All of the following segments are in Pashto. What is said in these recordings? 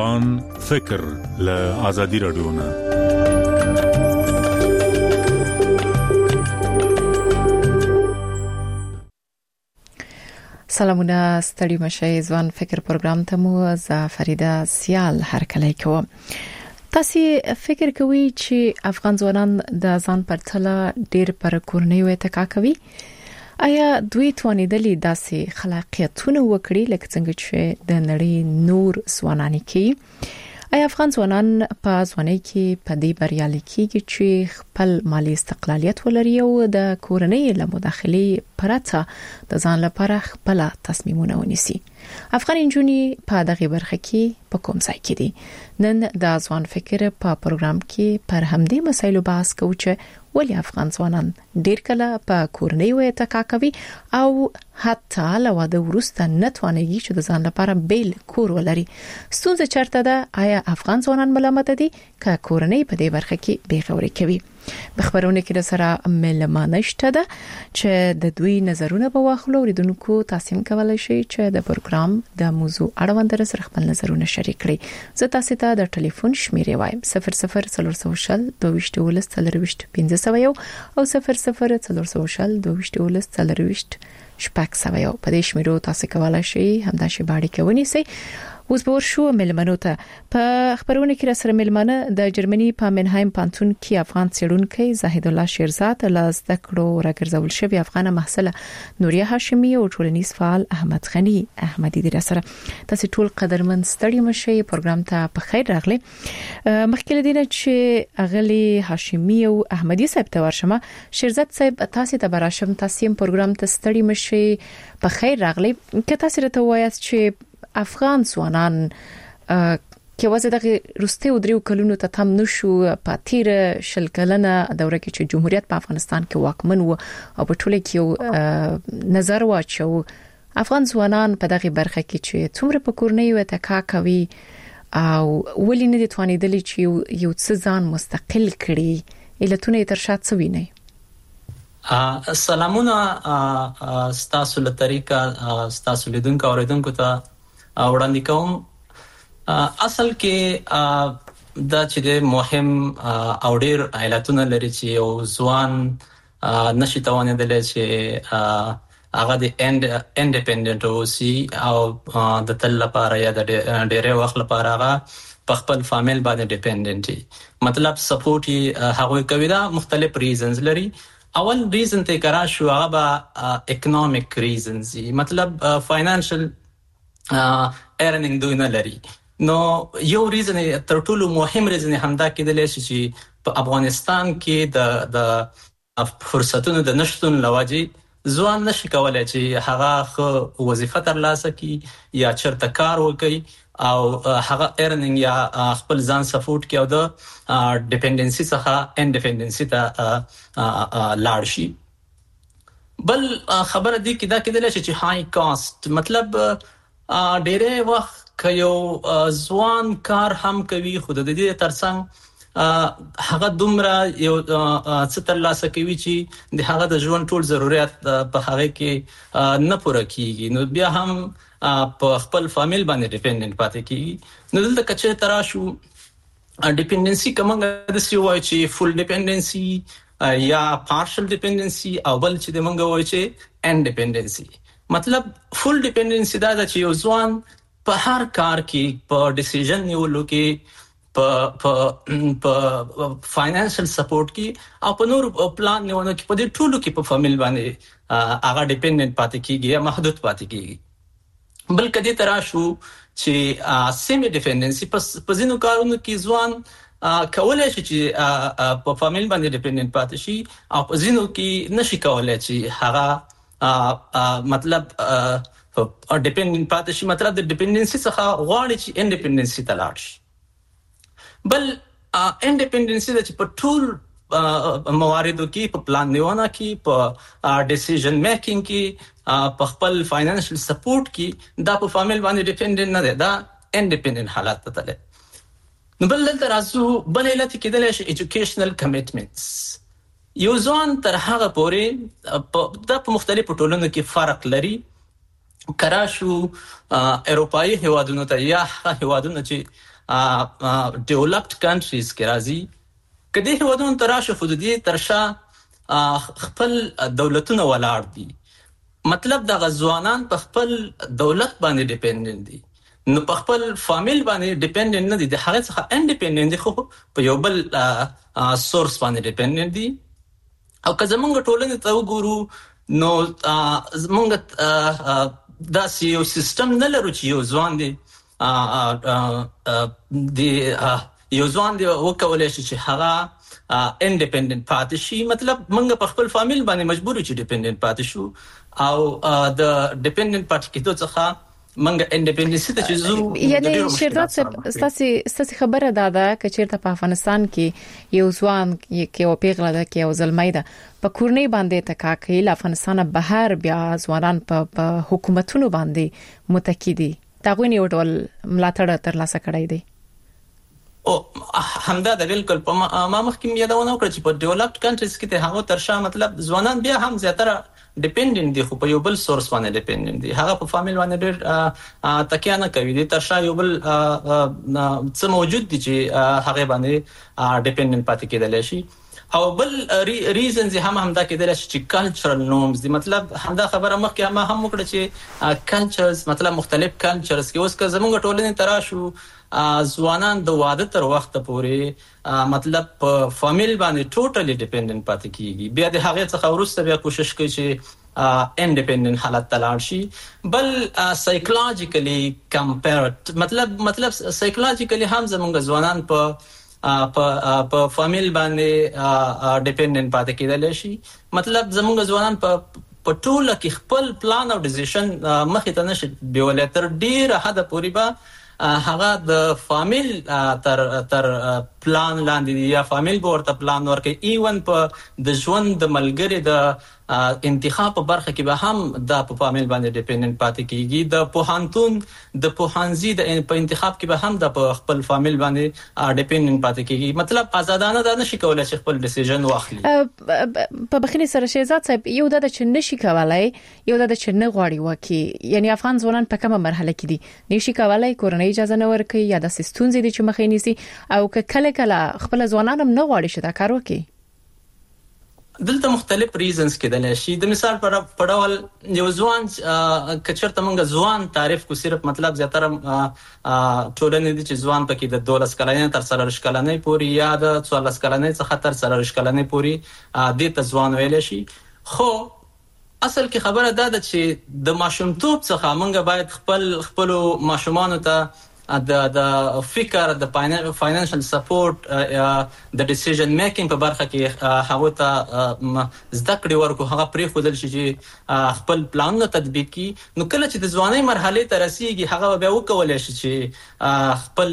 ځوان فکر له آزادي رادیو نه. سلامونه، ستړي مشه. ځوان فکر پروګرام ته مو ز فریده سیال هرکلی کوم. تاسو فکر کوئ چې افغان ځوانان د ځان پرتله ډېر پر کورنۍ وټکا کوي؟ آیا دوی توانیدلی داسې خلاقیتونه وکړي لکه څنګه چې د نړۍ نور ځوانان کوي؟ آیا افغان ځوانان په ځوانۍ کې په دې بریالي کېږي چې خپل مالی استقلالیت ولري او د کورنۍ له مداخلې پرته د ځان لپاره خپل تصمیمونه ونیسي؟ افغان نجونې په دغه برخه کې په کوم ځای کې دي؟ نن د ځوان فکر په پروګرام کې پر همدې مسایلو بحث کوو چې ولې افغان ځوانان ډېر کله په کورنۍ وټکا کوي او حتی له واده وروسته نه توانېږي چې د ځان لپاره بیل کور ولري. ستونزه چیرته ده؟ آیا افغان ځوانان ملامت دي که کورنۍ په دې برخه کې بې غوري کوي؟ بخبرونه کې سره ملمانه شته ده چې د دوی نظرونه به واخلو. اوریدونکو تاسو کولای شئ چې د پروګرام د موضوع اړوند سره خپل نظرونه شریک کړئ. زه تاسو ته د ټلیفون شمیرې وایم: 0040 22 40 1501 او 0040 22 40 شپږ. په دې شمیرو تاسو کولای شئ همدا شی باندې کوي سي. اوس به ورشو ملمنو ته. په خبرونه کې سره ملمنه د جرمني په منهایم پانتون کې افغان څېړونکي زاهد الله شیرزاد له زده کړو راګرځول شوی افغان محصله نوريه هاشمي او ټولنیز فعال احمد غنی احمدي د سره. تاسو ټول قدرمن ستړي مشي پروګرام ته په خیر راغلي. مخکې لدینه چې اغلی هاشمي او احمدي صاحب ته ورشمه. شیرزاد صاحب تاسو ته براشم، تاسو پروګرام ته ستړي مشي په خیر راغلي. که تاسو ته وایاست چې افغان ځوانان کې وځي د روسته او دریو کلونو ته تم نشو په تیر شل کلنه دوره کې چې جمهوریت په افغانستان کې واکمن و او په ټوله کې نظر واچو افغان ځوانان په دغه برخه کې چې څومره په کورنۍ وټکا کوي او ولې نه دي توانیدلی چې یو څه ځان مستقل کړي؟ علتونه تر شا څه ویني؟ سلامونه ستاسو له طریقه ستاسو لیدونکو اوریدونکو ته وړاندې کوم. اصل کې دا چې مهم او ډېر علتونه لري چې یو ځوان نشي توانیدلی چې هغه د انډیپندنت اوسي او د تل لپاره یا د ډېرې وخت لپاره هغه په خپل فامیل باندې ډیپندنت مطلب سپورټ هغه کوي. دا مختلف ریزنز لري. اول ریزن ته کرا شو هغه اکونومیک ریزنز، مطلب فاینانشل ارنینګ دوی نه لري. نو یو ریزن تر ټولو مهم ریزن همدا کېدلی شي چې په افغانستان کې د فرصتونو د نشټون لوجې ځوان نشي کولای چې هغه خو وظیفه ترلاسه کړي یا چرته کار وکړي او هغه ارنینګ یا خپل ځان سپورټ کړي او د ډیپندنسي څخه انډیپندنسي ته لاړ شي. بل خبره دی کې دا کېدلی شي چې هاي کاست، مطلب ډېرې وخت که یو ځوان کار هم کوي خو د دې ترڅنګ هغه دومره یو څه ترلاسه کوي چې د هغه د ژوند ټول ضرورت په هغه کې نه پوره کیږي، نو بیا هم په خپل فامیل باندې ډیپندنت پاتې کیږي. نو دلته کچې ترا شو ډیپندنسي کومه د سی وای چې فول ډیپندنسي یا پارشل ډیپندنسي او بل چې د منګه وای چې انډیپندنسي. مطلب فول ډیپندنسي دا چې یو ځوان په هر کار کې په ډیسیژن نیولو کې په فاینانشل سپورټ کې او په نور پلان نیولو کې په دې ټولو کې په فامیل باندې هغه ډیپندنت پاتې کیږي یا محدود پاتې کیږي. بل کدي ترا شو چې سیمي ډیپندنسي په ځینو کارونو کې ځوان کولای شي چې په فامیل باندې ډیپندنت پاتې شي او په ځینو کې نشي کولای چې هغه مطلب ډیپندنت پاتې شي. مطلب د ډیپندنسي څخه غواړي چې انډیپندنسي ته لاړ شي. بل انډیپندنسي د په ټول مواردو کې په پلان نیونه کې په ډیسیژن میکینګ کې په خپل فاینانشل سپورټ کې دا په فامیل باندې ډیپندنت نه دی، دا انډیپندنت حالت ته تللی. نو بل دلته راځو بل علت کېدلی شي ایجوکیشنل کمیټمنټس. یو ځوان تر هغه پورې دا په مختلفو ټولنو کې فرق لري. کرا شو اروپایي هیوادونو ته یا هیوادونو چې ډیولپډ کنټریز کې راځي کدي هیوادونو تراشه فدودي ترشا خپل دولتونه ولاړ دي مطلب د غزوانان په خپل دولت باندې ډیپندنت دي نو په خپل فامیل باندې ډیپندنت نه دي د هغه څخه انډیپندنت دي خو په یو بل سورس باندې ډیپندنت دي او که زمونږ ټولنې ته وګورو نو زمونږ دا یو سیستم نه لرو چې یو ځوان دی یو ځوان دی وکولای شي چې هغه انډیپندنت پاتې شي مطلب موږ په خپل فامیل باندې مجبور یو چې ډیپندنت پاتې شو او د ډیپندنت پاتې کېدو څخه موږ انډیپندنس ته چې زو یعنی شیرداد ستاسو خبره ده چې چیرته په افغانستان کې یو ځوان کې او پیغله ده کې او زلمی ده په کورنۍ باندې تکاکې له افغانستان بهر بیا ځوانان په حکومتونو باندې متکی دي تاغوی یو ډول ملاتړ ترلاسه کړی دی او همدا د بالکل په ما مخکې یادونه وکړه چې په ډیولپډ کنټریز کې ته هغه ترشا مطلب ځوانان بیا هم زیاتره ډیپندنت دي خو په یو بل سورس باندې ډیپندنت دي هغه په فامیل باندې ډېر تکیه نه کوي دي ترشا یو بل څه موجود دي چې هغه باندې ډیپندنت پاتې کېدل شي او بل ریزنز همدا کېدل شي چې کلچرل نورمز دي مطلب همدا خبره مخکې ما هم وکړه چې کلچرز مطلب مختلف کلچرز کې اوس که زموږ ټولنې تراشو ځوانان د واده تر وخت پورې مطلب په فامیل باندې ټوټلی ډیپندنت پاتې کیږي بیا د هغه څخه وروسته بیا کوشش کوي چې انډیپندنت حالت تلاړ شي بل سایکولوژیکلی کمپیرډ مطلب سایکولوژیکلی هم زموږ ځوانان په فامیل باندې ډیپندنت پاتې کېدل شي مطلب زموږ ځوانان په ټوله کې خپل پلان او ډیسیژن مخې ته نشي بیولای تر ډیره حد پورې به هغه د فامیل تر پلان لاندې یا فامیل ورته پلان ورکړي ایون په د ژوند د ملګری د انتخاب په برخه کې به هم د په فامیل باندې ډیپندنت پاتې کیږي د پوهنتون د پوهنځي د په انتخاب کې به هم د په خپل فامیل باندې ډیپندنت پاتې کیږي مطلب آزادانه ده نشي کولای چې خپل ډیسیژن واخلي په بخښنې سره شهزاد صاحب یو د چې نشي کولای یو د چې نه غواړي وکي یعنی افغان ځوانان په کومه مرحله کې دي نشي کولای کورنۍ اجازه نه ورکړي یا د سیستونزې دي چې مخې نیسي او کله خپل ځوانان هم نه غواړي چې دا کار وکړي دلته مختلف ریزنز کېدل شي د مثال په ډول یو ځوان کچرته مونږ ځوان تعریف کو صرف مطلب زیاتره ټولنې دي چې ځوان پکې د 12 کلنۍ تر 14 کلنۍ پورې یا د 14 کلنۍ څخه تر 14 کلنۍ پورې د ته ځوان ویل شي خو اصل کې خبره ده چې د ماشومتوب څخه مونږ باید خپل ماشومانو ته د فکر د فاینانشل سپورټ د ډیسیژن میکینګ په برخه کې هغه ته زده کړې ورکو هغه پرې خودل شي چې خپل پلانونه تطبیق کړي نو کله چې د ځوانۍ مرحله ته رسیږي هغه بیا وکولای شي چې خپل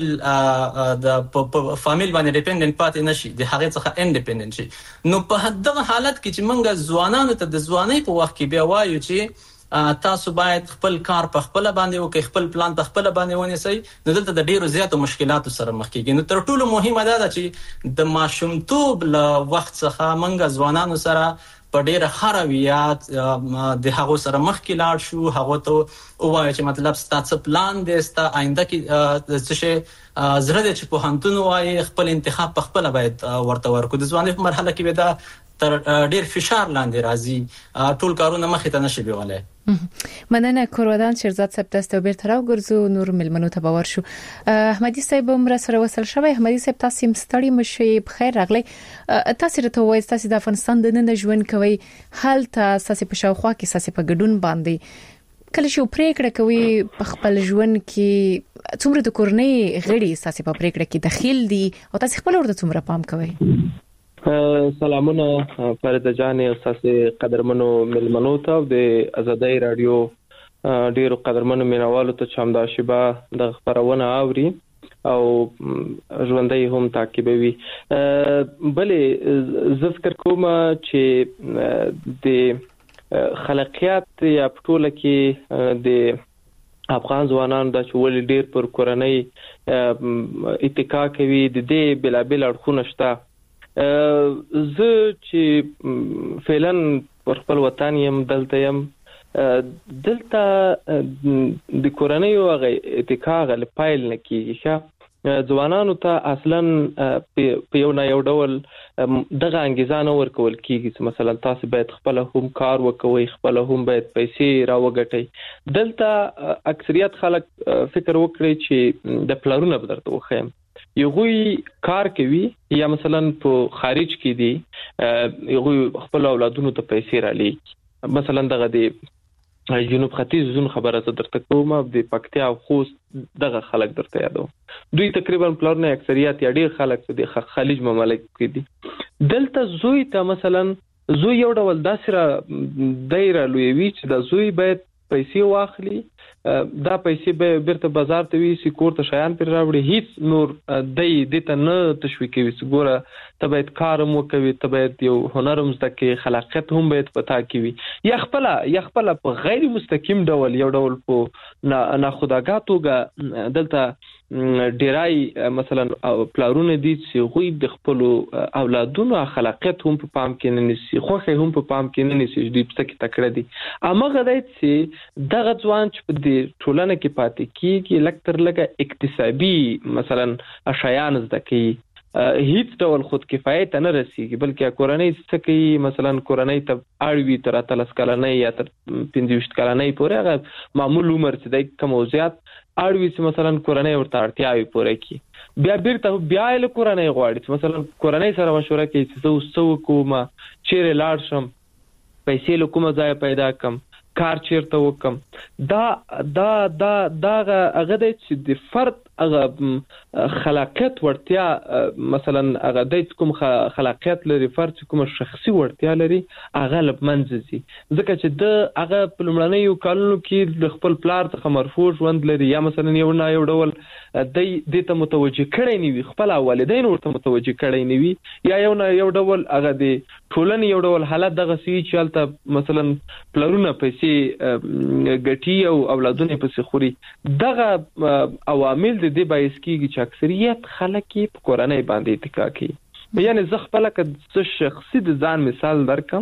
د فامیل باندې ډیپندنت پاتې نشي د هغه څخه انډیپندنت شي نو په دغه حالت کې چې موږ ځوانانو ته د ځوانۍ په وخت کې بیا وایو چې تاسو باید خپل کار په خپل باندې وکړئ خپل پلان په خپل باندې ونیسئ نو دلته د ډیرو زیاتو مشکلاتو سره مخ کیږي نو تر ټولو مهمه ده چې د ماشومتوب له وخت څخه موږ ځوانانو سره په ډیره خرویات د هغه سره مخ کې لاړ شو هغه ته وایي چې مطلب ستاسو پلان دی ستاسو آینده کې څه شي زړه دې چې په هانتون وایي خپل انتخاب په خپل باید ورته ورکو د ځوانۍ په مرحله کې به دا تر ډیر فشار لاندې راځي ټول کارونه مخې ته نشي بیولای مننه کورودان شیرزاد صاحب تاسو به تر ورګرځو نور ملمنو ته باور شو احمدي صاحب عمر سره وصل شوی احمدي صاحب تاسو مستړی مشي بخیر راغلی تاسو ته وایي تاسو د افغانستان د نن ژوند کوي حالت تاسو په شاوخوا کې تاسو په ګډون باندې کله چې پریکړه کوي په خپل ژوند کې څومره د کورنۍ غړي تاسو په پریکړه کې داخل دي او تاسو خپل ورته څومره پام کوي سلامونه فرید جان او تاسو قدرمنو ملمنو ته د ازادۍ رادیو ډیرو قدرمنو مینوالو ته چې همدا شیبه د خبرونه اوري او ژوندۍ هم تعقیبوي بلې ذکر کوم چې د خلاقیت یا پټوله کې د افغان ځوانانو د چول ډیر پر کورنۍ اتکا کوي د دې بلابل اړخونه شته زه چې فعلا پر خپل وطن يم دلته يم دلته د کورنۍ او اتکا غل پایل نه کیږي ځوانانو ته اصلا په یو نه یو ډول دغه انګیزه ورکول کیږي چې مثلا تاسو باید خپل هم کار وکوي، خپل هم باید پیسې راوګټئ. دلته اکثریت خلک فکر وکړي چې د پلانونو به درته وخیم، یوغوی کار کوي یا مثلا په خارج کې دي، یوغوی خپل اولادونو ته پیسې را لېږي. مثلا دغه دی جنوب ختیځ زون خبره درته کوم، د پکتیا او خوست دغه خلک درته یادو. دوی تقریبا پلانونه اکثریت یا ډیر خلک د خلیج ممالک کې دي. دلته زوی ته مثلا زوی یو ډول داسره دایره لوی چې د زوی باید پیسې واخلي، دا پیسې به بیرته بازار ته ویسي، کور ته شیان پر راوړي، هیڅ نور د ته نه تشویقوي چې ګوره ته باید کار هم وکوي، ته باید یو هنر هم زده کړې، خلاقیت هم باید پتا کوي، یا خپل په غیر مستقیم ډول یو ډول په ناخودآګاه توګه دلته ډیرای مثلا پلارونه دي چې غوی د خپل اولادونو خلاقیت هم په پام کې نه نیسي، خوخه هم په پام کې نه نیسي، دوی په کې تکړه دي. امغه دای چې دغه ځوان چې په دې ټولنه کې پاتې کیږي لکتر لګه اقتصادي مثلا شیان زده کوي، هیڅ ډول خود کفایت نه رسیږي، بلکې کورنۍ څه کوي، مثلا کورنۍ ته اړوي تر 30 کلنۍ یا تر 25 کلنۍ پورې هغه معمول عمر چې د کم او زیات اړوي چې مثلا کورنۍ ورته اړتیاوي پوره کړي، بیا بیرته بیا له کورنۍ غواړي چې مثلا کورنۍ سره مشوره کوي چې زه څه وکوم، چیرې لاړ شم، پیسې له کومه ځای پیدا کم، کار چیرته وکم. دا هغه د چې د فرد هغه خلاقیت ورتیا مثلا هغه د کوم خلاقیت لري، فرد کوم شخصي ورتیا لري، هغه لمنځي، ځکه چې د هغه په لمړنیو کالونو کې د خپل پلار څخه مرفوع ژوند لري، یا مثلا یو ډول د ته متوجه کړی نه وي، خپل والدین ورته متوجه کړی نه وي، یا یو ډول هغه د ټولنې یو ډول حالت دغه سی چې البته مثلا پلارونه پیسې ګټي او اولادونه پیسې خوري. دغه عوامل د دې باعث کیږي چې اکثریت خلک په کورنۍ باندې اتکا کوي. یعنی زه خپل که شخصي د ځان مثال درکم،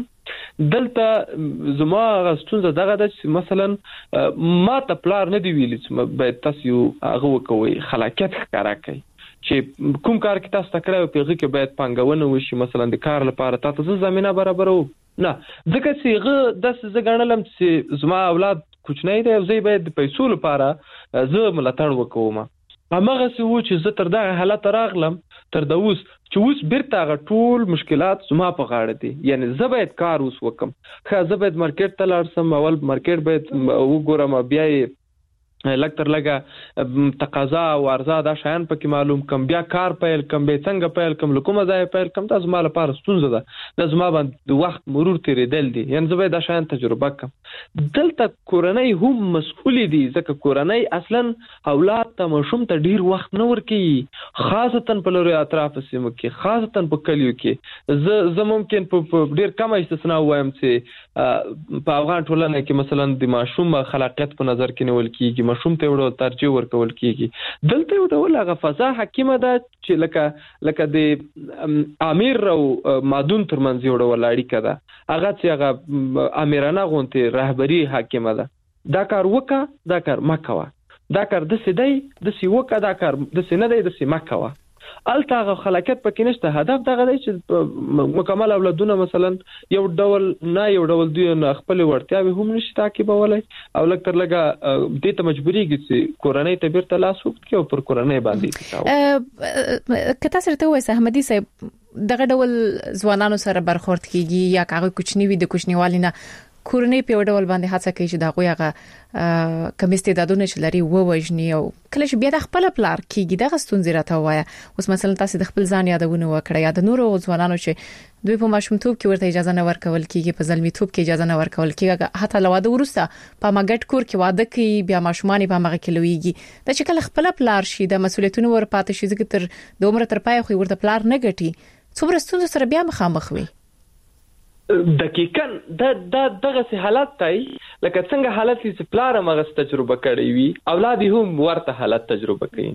دلته زما غستونزه دغه د مثلا ما ته پلار نه دی ویلي چې باید تاسو هغه وکوي، خلاقیت ښکارا کوي چې کوم کار کې تاسو تکړه په هغه کې باید پنګونه وشي، مثلا د کار لپاره تاسو زمينه برابرو نه، ځکه چې هغه د څه غنلم چې زما اولاد کوچنی دی، زه باید د پیسو لپاره زه ملاتړ وکوم. همغه څه و چې زه تر دغه حالت راغلم، تر د اوس بیرته هغه ټول مشکلات زما په غاړه دي. یعنی زه باید کار اوس وکم، زه باید مارکیټ ته لاړ شم، اول مارکیټ باید وګورم، بیا لکتر لګه تقاضا او عرضه دا شیان پکې معلوم کم، بیا کار پیل کم، به څنګه پیل کم، لکومه ځای پیل کم، دا زما لپاره ستونزه ده، دا زما باندې وخت مرور تیریدل دي، یعنی زه باید دا شیان تجربه کم. دلته کورنۍ هم مسؤل دي، ځکه کورنۍ اصلا اولاد ته ماشوم ته ډیر وخت نه ورکوي، خاصتا په لوري اطراف سیمو کې، خاصتا په کلیو کې. زه ممکن په ډیر کم استثنا وایم چې په افغان ټولنه کې مثلا د ماشوم خلاقیت په نظر کې نیول کیږي، ماشوم ته وړو ترجیح ورکول کیږي. دلته یو ډول هغه فضا حکیمه ده چې لکه د امیر او مادون ترمنځ یو ډول اړیکه ده، هغه چې هغه امیرانه غونته رهبری حکیمه ده. دا کار وکا، دا کار مکوه، دا کار د سیدای د سی وکا، دا کار د سینه دی د سی مکوه. الته هغه خلاقیت پکې نشته. هدف دغه دی چې مکمل اولادونه مثلا یو ډول دوی خپل ورتیاوي هم نشي تعقیبولای، او لکتر لګه دې ته مجبوریږي چې کورنۍ ته بیرته لاس وکړي او پر کورنۍ باندې کته سره وایي احمدي صاحب دغه ډول ځوانانو سره برخورد کیږي، یا هغه کوچنی وي د کوچنیوالینه کورنۍ په ډول باندې هڅه کوي چې دا غوږه کم استعدادونه چې لري ووجني، او کله چې بیا د خپل پلار کیږي دغه ستونزې راته وایا. اوس مثلا تاسو د خپل ځان یادونه وکړه، یا د نورو ځوانانو چې دوی په ماشومتوب کې ورته اجازه نه ورکول کیږي، په ځلمیتوب کې اجازه نه ورکول کیږي، حتی لواده ورسته په مګټ کور کې واده کوي، بیا ماشومان په مغه کې لویږي. دا چې کله خپل پلار شي د مسولیتونو ورپاتې شي، ځکه تر د عمر تر پای خو ورته پلار نه ګټي، څومره ستونزې سره بیا مخامخ وي. دقیقاً دغه سي حالت تای لکه څنګه حالت چې پلار مغه تجربه کړی وي، اولاد هم ورته حالت تجربه کوي.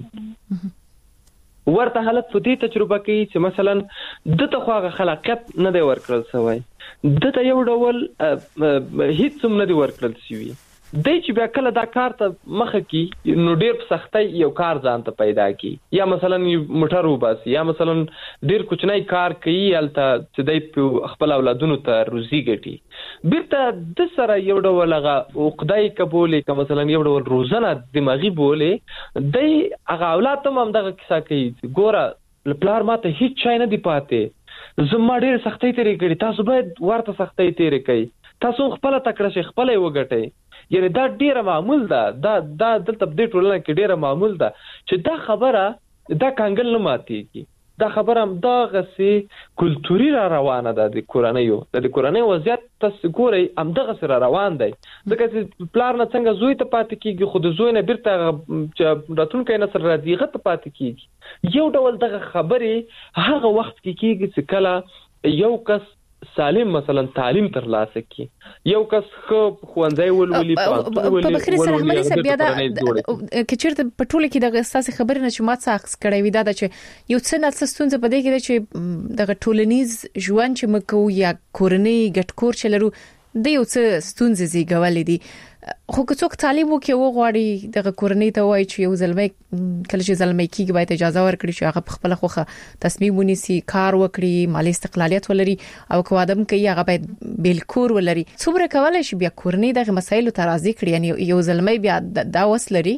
ورته حالت په دې تجربه کوي چې مثلا دته خو خلاقیت نه دی ورکړل شوی، دته یو ډول هیڅ هم نه دی ورکړل شوی، دی چې بیا کله دا کار ته مخه کی نو ډیر په سختۍ یو کار ځان ته پیدا کی یا مثلا موټر وباسي یا مثلا ډیر کوچنی کار کوي الته چې دی خپل اولادونو ته روزي ګټي بیرته د سره یو ډول هغه عقدای قبولې که مثلا یو ډول روزنه دماغي بولې دی هغه اولاد ته هم دغه کیسه کوي ګوره پلار ماته هیڅ شی نه دی پاتې زما ډېر سختۍ تېرې کړي تاسو باید ورته سختۍ تېرې کړئ تاسو خپله تکړه شئ خپله یې وګټئ یعنې دا ډېره معمول ده دا دلته په دې ټولنه کې ډېره معمول ده چې دا خبره دا کانګل نه ماتېږي دا خبره همدغسې کلتوري را روانه ده د کورنۍ وضعیت تاسو ګورئ همدغسې را روان دی ځکه چې پلار نه څنګه زوی ته پاتې کېږي خو د زوی نه بیرته چې راتلونکی نسل راځي هغه ته پاتې کېږي یو ډول دغه خبرې هغه وخت کې کېږي چې کله یو کس سالم مثلا تعلیم ترلاسه کی یو کس خو خوانځي ولولي په بخیر سره احمدي صاحب بیا دا کچېرته په ټوله کې د اساسي خبرې نه چې ما څه عکس کړی وي دا چې یو څه نه ستونزه په دې کې چې د ټولنیز ژوند چې مکو یا کورنۍ ګټکور چلرو د یو څه ستونزې زیږولې دي خو که څوک تعلیم وکړي او غواړي د کورنۍ ته وایي چې یو ځلمي کله چې ځلمي کېږي باید اجازه ورکړي چې هغه خپل خوخه تصمیم ونیسي کار وکړي مالی استقلالیت ولري او که وادم کوي هغه باید بالکور ولري څومره کولای شي بیا کورنۍ دغه مسایلو ته راضي کړي یعنی یو ځلمي بیا دا وسلري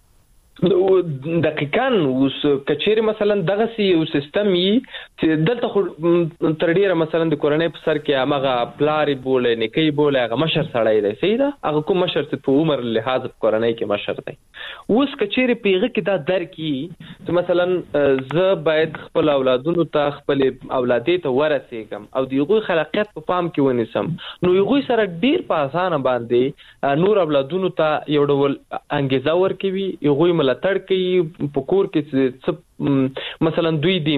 دقیقاً اوس کچېری مثلا دغه یو سیستم یې چې دلته خو تر ډیره مثلا د کورنۍ په سر کې هغه پلاری بولې نکي بولې هغه مشر سړی دی صحیح ده هغه کوم مشر چې په عمر لحاظ په کورنۍ کې مشر دی اوس کچېری پیغه کې دا درکې چې مثلا زه باید خپل اولادونو ته خپل اولادې ته ورسېږم او دغه خلاقیت په پام کې ونیسم نو یو سره ډیر په اسانه باندې نور اولادونو ته یو ډول انګیزه ورکوي یو ملاتړ کوي په کور کې مثلا دوی د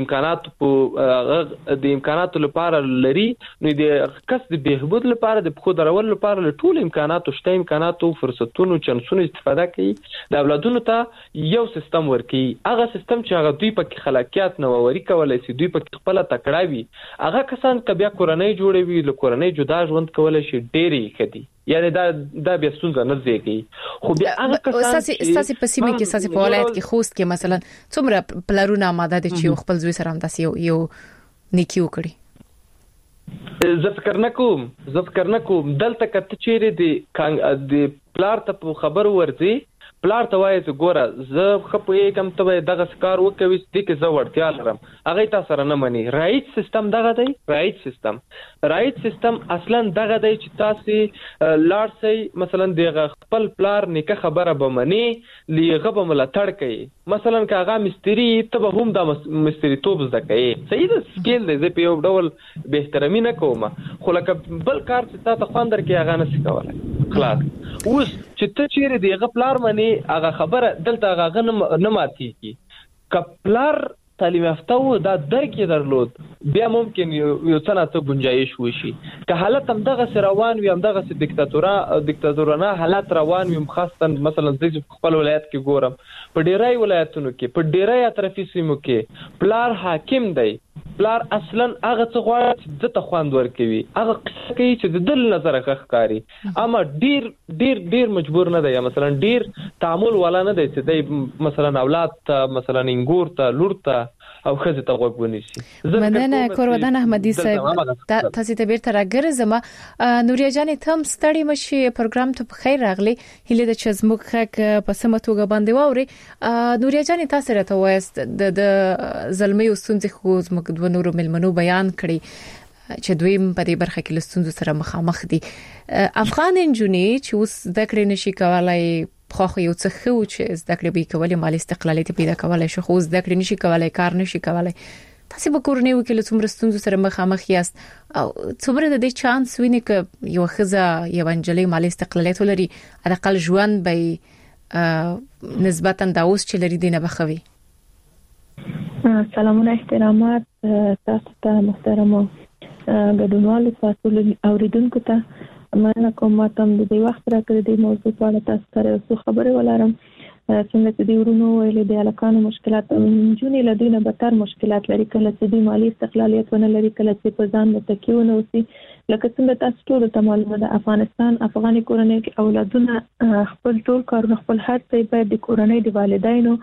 امکاناتو لپاره لري نو د کس د بهبود لپاره د خو درول لپاره له ټول امکاناتو شته امکاناتو فرصتونو چانسونو استفاده کوي د اولادونو ته یو سیستم ورکي هغه سیستم چې هغه دوی په خلاقیت نووري کولای شي دوی په خپل تکړه وي هغه کسان کبیا کورنۍ جوړوي له کورنۍ جدا ژوند کولای شي ډېری خدي یعنی دا بیا ستونزه نه زیږي خو بیا هغه کسان اساسي پسیمه کې اساسي په ولایت کې خوست کې مثلا څومره پلارونه آماده دي چې خپل زوی سره هم داسې یو نیکی وکړي زه فکر نکوم دلته کته چیرې د پلار ته په خبر ورځي پلار ته وایي چې ګوره زه خپې کم ته دغه کار وکوي چې کې زه ورتیا لرم هغه تاسو سره نه مني رایټ سیستم دغه دی رایټ سیستم اصلا دغه دی چې تاسو لارسي مثلا دغه خپل پلار نیکه خبره به مني لیغه به ملاتړ کوي مثلا کاغه مستری ته هم د مستری توپ زده کوي صحیح ده سکیل دی زه په یو ډول به احترامي نه کوم خو لکه بل کار چې تاسو خواندر کې هغه نه سکولای خلاص اوس چې ته چیرې دغه پلار مني هغه خبره دلته هغه نه ماتېږي کپلار تعلیم یافته و دا درک درلود بیا ممکن یو څه نه ته گنجائش وشي که حالت هم دغه روان وي هم دغه دیکتاتورانه حالت روان وي خاصه مثلا د خپل ولایت کې ګورم په ډیرای ولایتونو کې په ډیرای اطرافي سیمو کې پلار حاکم دی پلار اصلا هغه څه غواړي چې د تخواند ورکوي هغه قصه کوي چې د دل نظر ښکاری اما ډیر مجبور نه دی مثلا ډیر تعامل ولا نه دی چې دی مثلا اولاد ته مثلا انګور ته لور ته او خزه ته غوږ ونیسي مننه کورودان احمدي صاحب تاسو ته بیرته راګرځم نوریا جان تم ستړي مشي پروګرام ته په خیر راغلي هله د چزموک خک په سمتوګه باندې ووري نوریا جان تاسو راته وایست د زلمي وسونځ خو زموږ د نورو ملمنو بیان کړي چې دوی په دې برخه کې لستونزو سره مخامخ دي افغان انجونی چې اوس د کړي نشي کولای خو یو څه خو چې زده کړې به کولای مالی استقلالیت پیدا کولای شي خو زده کړې نشي کولای کار نشي کولای تاسو به کورنۍ وکیل څومره ستونزو سره مخامخ یاست او څومره د دې چانس ویني ک یو خزه یو انجلۍ مالی استقلالیت ولري على الاقل ژوند به نسبتا د اوس چې لري دینه بخوي سلامونه احترامات تاسو ته محترمه ګډونوالو تاسو اوریدونکو ته مننه کوم تم د دې وخت راکړې د موضوع په اړه تاسو سره څه خبرې ولرم څنګه چې د ورونو ویلې د الکانو مشکلات جونې له دوی نه بدتر مشکلات لري کله چې د مالی استقلالیت ونه لري کله چې په ځان متکیونه اوسي لکه څنګه تاسو ټول ته معلومه ده افغانستان افغاني کورنۍ کې اولادونه خپل ټول کارونه خپل هر څه باید د کورنۍ د والدینو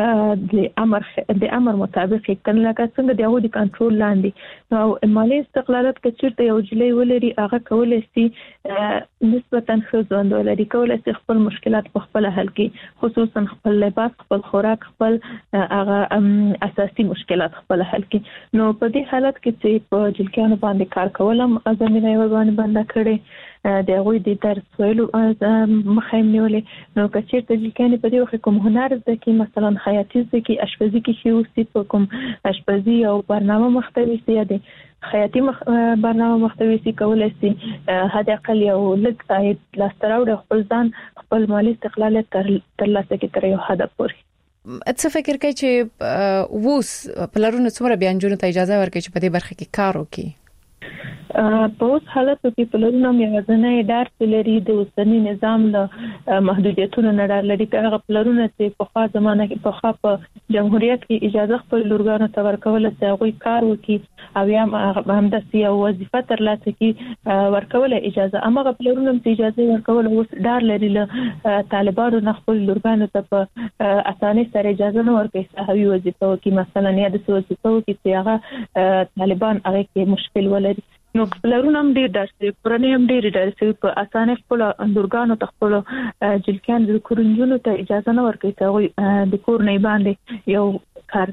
د امر مطابق کړي لکه څنګه د هغوی د کنټرول لاندې نو مالی استقلالیت کې چیرته یو جلې ولري هغه کولای شي نسبتاً ښه ژوند ولري کولای شي خپل مشکلات په خپل حل کړي خصوصا خپل لباس خپل خوراک خپل هغه اساسي مشکلات خپل حل کړي نو په دې حالت کې چې په جلکانو باندې کار کولم زمينه یو باندې بنده کړي د هغوی د درس ویلو مخه نیولې نو کچیر ته جلکانې په دې وخت کوم هنر زده کې مثلا خیاطي زده کې اشپزي کې شي اوسي په کوم اشپزي او برنامه محتوي سي دي خیاطي برنامه محتوي سي کولای سي هدا اقل یو لږ عاید لاستراوړ خپل ځان خپل مالی استقلالیت ترلاسه کې تر یو حد پورې څه فکر کوي چې ووس پلرونه څومره بیانجونو ته اجازه ورکړي چې په دې برخه کې کار وکړي په اوس حالت کې پلرونه یوازې ډار لري د اوسنی نظام له محدودیتونو نه ډار لري چې هغه پلرونه چې په خاص زمانه کې په خاص جمهوریت کې اجازه خپل لورګانو ته ورکول چې هغه کار وکړي او یا هم د سیاسي وظیفه ترلاسه کړي ورکول اجازه امغه پلرونه چې اجازه ورکول اوس ډار لري له طالبانو نه خپل لورګانو ته په اسانه سره اجازه نه ورکړي صحوي وظیفه وکړي مثلا یا د وظیفه وکړي چې هغه طالبان هغه کې مشکل ولري نو پلرونه هم ډیر درسي پرنه هم ډیر درسي په اسانه خپل اندورګانو ته خپل جلکان د کورنجونو ته اجازه نه ورکړي چې د کور نه باندې یو کار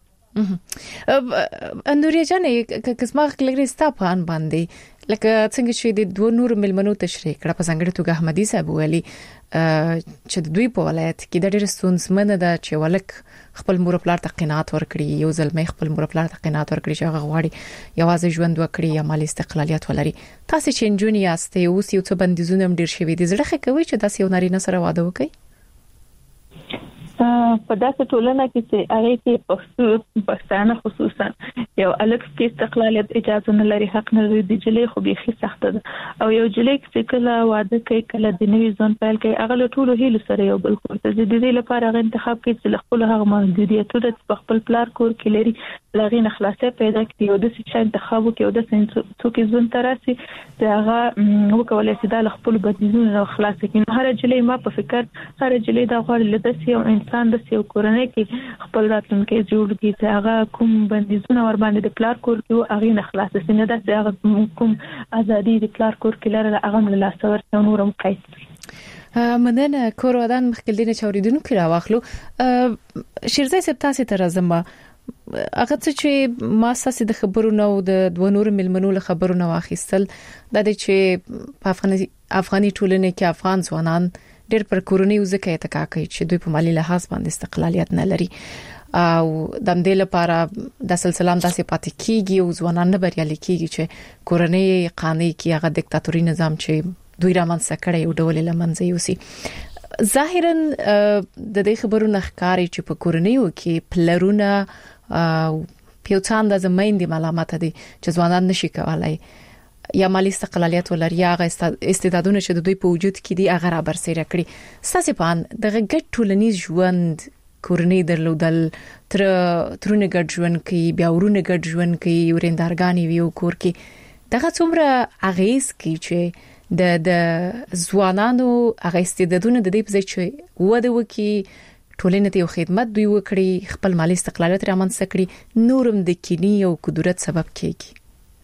اندوریا جانې کسمه کلګری ستاپان باندې لکه څنګه چې د دوه نور ملمنو تشریح کړه په څنګه توګه احمدي صاحب ویلي چې د دوی په ولایت کې د ډېر ستونزمنه ده چې ولک خپل مور پلار ته قناعت ورکړي یو ځل خپل مور پلار ته قناعت ورکړي چې هغه غواړي یوازې ژوند وکړي یا مالی استقلالیت ولري تاسو چې انجونی یاستئ اوس یو څه بندیزونه هم ډېر شوي دي زړه ښه کوي چې تاسو یو نارینه سره واده وکړئ په داسې ټولنه کې چې هغه کې پښتانه خصوصا یو الګ کې استقلالیت اجازه نه لري حق نه لري د جلې خو به سخت ده او یو جلې چې کله واده کوي کله د نوي ځون پیل کوي هغه ټول هیله سره یو بل کور ته د دې لپاره هغه انتخاب کوي چې خپل هغه محدودیتونه په خپل پلار کور کې لري لغې نه خلاصې پیدا کړي او د څه انتخاب کوي او د څه ځون تراسي چې هغه وکولای شي د خپل بدیزونه خلاص کړي هر جلې ما په فکر هر جلې دا غوړ لته یو انسان د یو کورنۍ کې خپل راتلونکي جوړ کړي چې هغه کوم بندیزونه ور باندې د پلار کور کې هغه نه خلاص شي نه د هغه کوم ازادي د پلار کور کې لره هغه له لاسور څو نورم قید مننه کور ودان مخکلینه چوریدونکو راوخلو شیرزای سپتاسي تر زما هغه چې ما ساسي د خبرونو د دوه نور ملمنو له خبرونو واخیستل د دې چې په افغاني ټولنه کې افغان ځوانان ډېر پر کورونی وزکه ته کوي چې دوی په مالی لحاظ باندې استقلالیت نه لري او د دې لپاره د سلسله داسې پاتې کیږي او ځوانان نه بریالي کیږي چې کورنۍ قانوني کې هغه دیکتاتوري نظام چې دوی رامنځته کړي او ډول لمنځه یوسي ظاهرا د دې خبرونو ښکاري چې په کورنیو کې پلرونه پیوڅان د زمین دي ملامت دي چې ځوانان نشي کولای یا مالی استقلالیت ولري یا استعدادونه چې د دوی په وجود کې دي هغه را برسېره کړي ساسي پان د ګډ ټولنیز ژوند کورنۍ درلودل ترونه ګډ ژوند کې بیا ورونه ګډ ژوند کې ورندارګانی ویو کور کې دغه څومره اغیز کوي چې د ځوانانو هغه استعدادونه د دې په ځای چې وده وکي ټولنې ته خدمت دوی وکړي خپل مالی استقلالیت رامنځته کړي نورم د کینی او قدرت سبب کیږي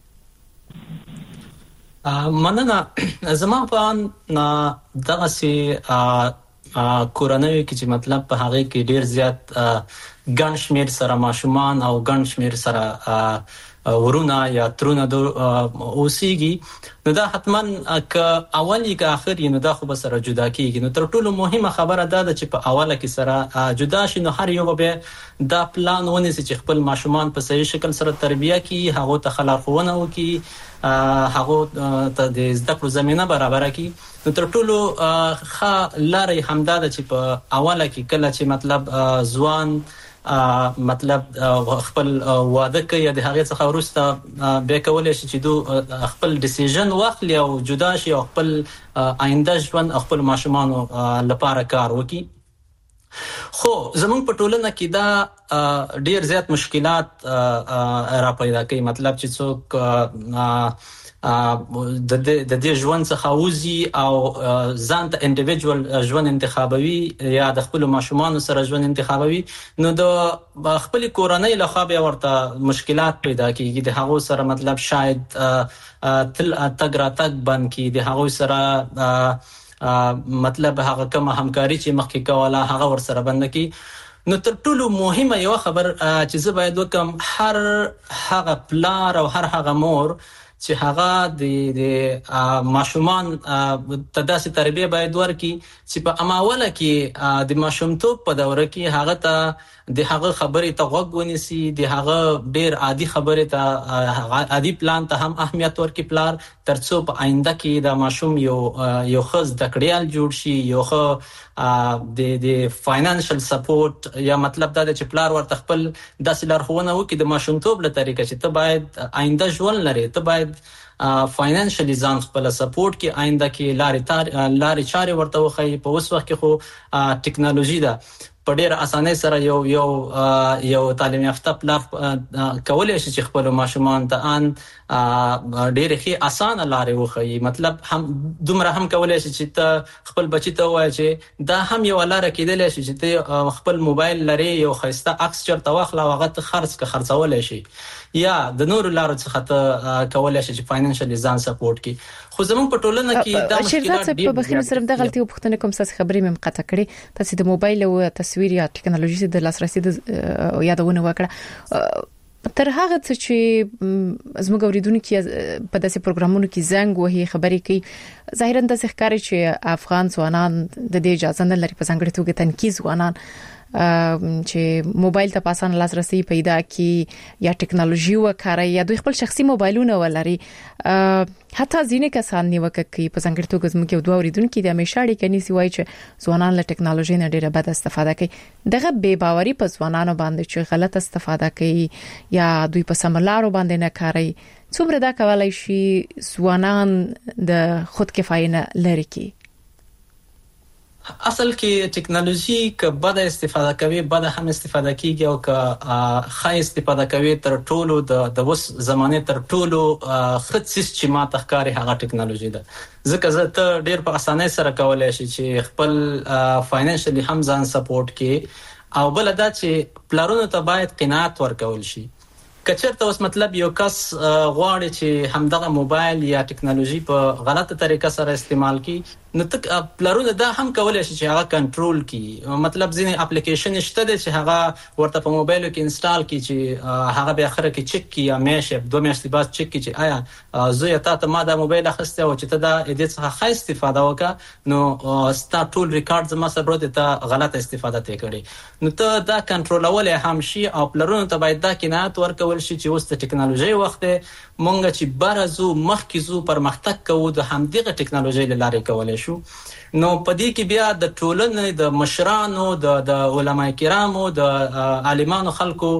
مننه زما په دغه سي کورنۍ کې چې مطلب په هغه کې ډیر زیات ګڼ شمیر سره ماشومان او ګڼ شمیر سره ورونه یا ترونه اوسېږي نو دا حتما ک اولی ک اخر نو دا خو به سره جدا کیږي نو تر ټولو مهمه خبره دا ده چې په اوله کې سره جدا شي نو هر یو به دا پلان ونی چې خپل ماشومان په صحیح شکل سره تربیه کړي هغه ته خلاقونه وکړي هغه ته د زده کړو زمينه برابر کړي نو تر ټولو ښه لارې همدا ده چې په اوله کې کله چې مطلب ځوان مطلب خپل واده کوي د هغه څخه ورسته به کولای شي چې دو خپل ډیسیژن واخلي او جدا شي او خپل آینده ژوند خپل ماشومان لپاره کار وکړي خو زمونږ په ټولنه کې دا ډیر زیات مشکلات را پیدا کوي. مطلب چې څوک د دې ژوند څخه وځي او ځان ته انډیویډوال ژوند انتخابوي یا د خپل ماشومان سره ژوند انتخابوي، نو د خپل کورنۍ له خوا به ورته مشکلات پیدا کیږي. د هغه سره مطلب شاید تل تګ را تګ بند کی، د هغه سره مطلب هغه کوم همکاري چې مخکې کوله هغه ور سره بند کی. نو تر ټولو مهمه یو خبر چې زه باید وکم، هر هغه پلار او هر هغه مور چې هغه د ماشومان ته داسې تربیه باید ورکړي چې په اماوله کې د ماشومتوب په دوره کې هغه ته د هغه خبرې ته غوږ ونیسي، د هغه ډیر عادي خبرې ته عادي پلان ته هم اهمیت ورکړي پلار، ترڅو په آینده کې د ماشوم یو ښه زده کړیال جوړ شي، یو ښه د فاینانشل سپورټ، یا مطلب دا چې پلار ورته خپل داسې لارښوونه وکړي د ماشومتوب له طریقه چې ته باید آینده ژوند لري، ته باید فاینانشلی ځان خپل سپورټ کې آینده کې لارې چارې ورته وښایي. په اوس وخت کې خو ټیکنالوژي ده، په ډېر اسانۍ سره یو تعلیم یافته پلار کولی شي چې خپل ماشومان ته ډېرې ښې اسانه لارې وښایي. مطلب هم دومره هم کولی شي چې ته خپل بچي ته ووایې چې دا هم یوه لاره کېدلی شي چې ته خپل موبایل لرې، یو ښایسته عکس چېرته واخله او هغه ته خرڅولی شي، یا د نورو لارو څخه ته کولی شي چې فاینانشلی ځان سپورټ کړي. خو زموږ په ټولنه کې دا مشکلات ډېر په بخښنې سره د غلطي پوښتنه کوم څه خبرې مې مقطع کړې. تاسو د موبایل او تصویر یا ټیکنالوژي د لاسرسي د یادونه وکړه. تر هغه چې زموږ اوریدونکو په داسې پروګرامونو کې زنګ وهي خبرې کوي، ظاهرا د ښکاري چې افغان ځوانان د دې اجازه نه لري، په ځانګړي توګه تنکي ځوانان چې موبایل ته پاسان لاسرسي پیدا کی یا ټیکنالوژي وکړي یا دوی خپل شخصي موبایلونه ولري. حتی ځینې کسان نیوکه کوي، په ځانګړي توګه زموږ یو دوه اوریدونکو د همیشه اړیکې نیسي، وایي چې ځوانان له ټیکنالوژي نه ډیره بد استفاده کوي. دغه بے باوري په ځوانانو باندې چې غلط استفاده کوي یا دوی په سم لارو باندې نه کاروي، څومره دا کولای شي ځوانان د خود کفایه لري کی؟ اصل کې ټیکنالوژي که بد استفاده کوي بد هم استفاده کیږي، او که ښه استفاده کوي تر ټولو د اوس زمانه تر ټولو ښه څه چې ما تخکاری هغه ټیکنالوژي ده. ځکه زه ته ډیر په اسانۍ سره کولای شي چې خپل فاینانشلی هم ځان سپورټ کړي، او بل دا چې پلارونو ته باید قناعت ورکول شي. کچرته اوس مطلب یو کس غواړي چې همدغه موبایل یا ټیکنالوژي په غلطه طریقه سره استعمال کړي، نو تک پلارونه دا هم کولای شي چې هغه کنټرول کړي. مطلب ځینې اپلیکیشن شته چې هغه ورته په موبایل کې انسټال کړي چې هغه به اخر کې چک کړي یا میاشت دوه میاشتې بعد چک کړي چې آیا زه یا ته ما دا موبایل اخیسته او چې ته دا دې څخه ښه استفاده وکړه، نو ستا ټول ریکارډ زما سره ورته ته غلطه استفاده ته کړې، نو ته دا کنټرولول هم شي. او پلارونه ته باید دا قناعت ورکول شي چې اوس د ټیکنالوژي وخت مونږ چې برازو مخکې زو پرمختګ کوو د همدغه ټیکنالوژي لاره کولای شو. نو په دې کې بیا د ټولنې د مشرانو د علماء کرامو د عالمانو خلکو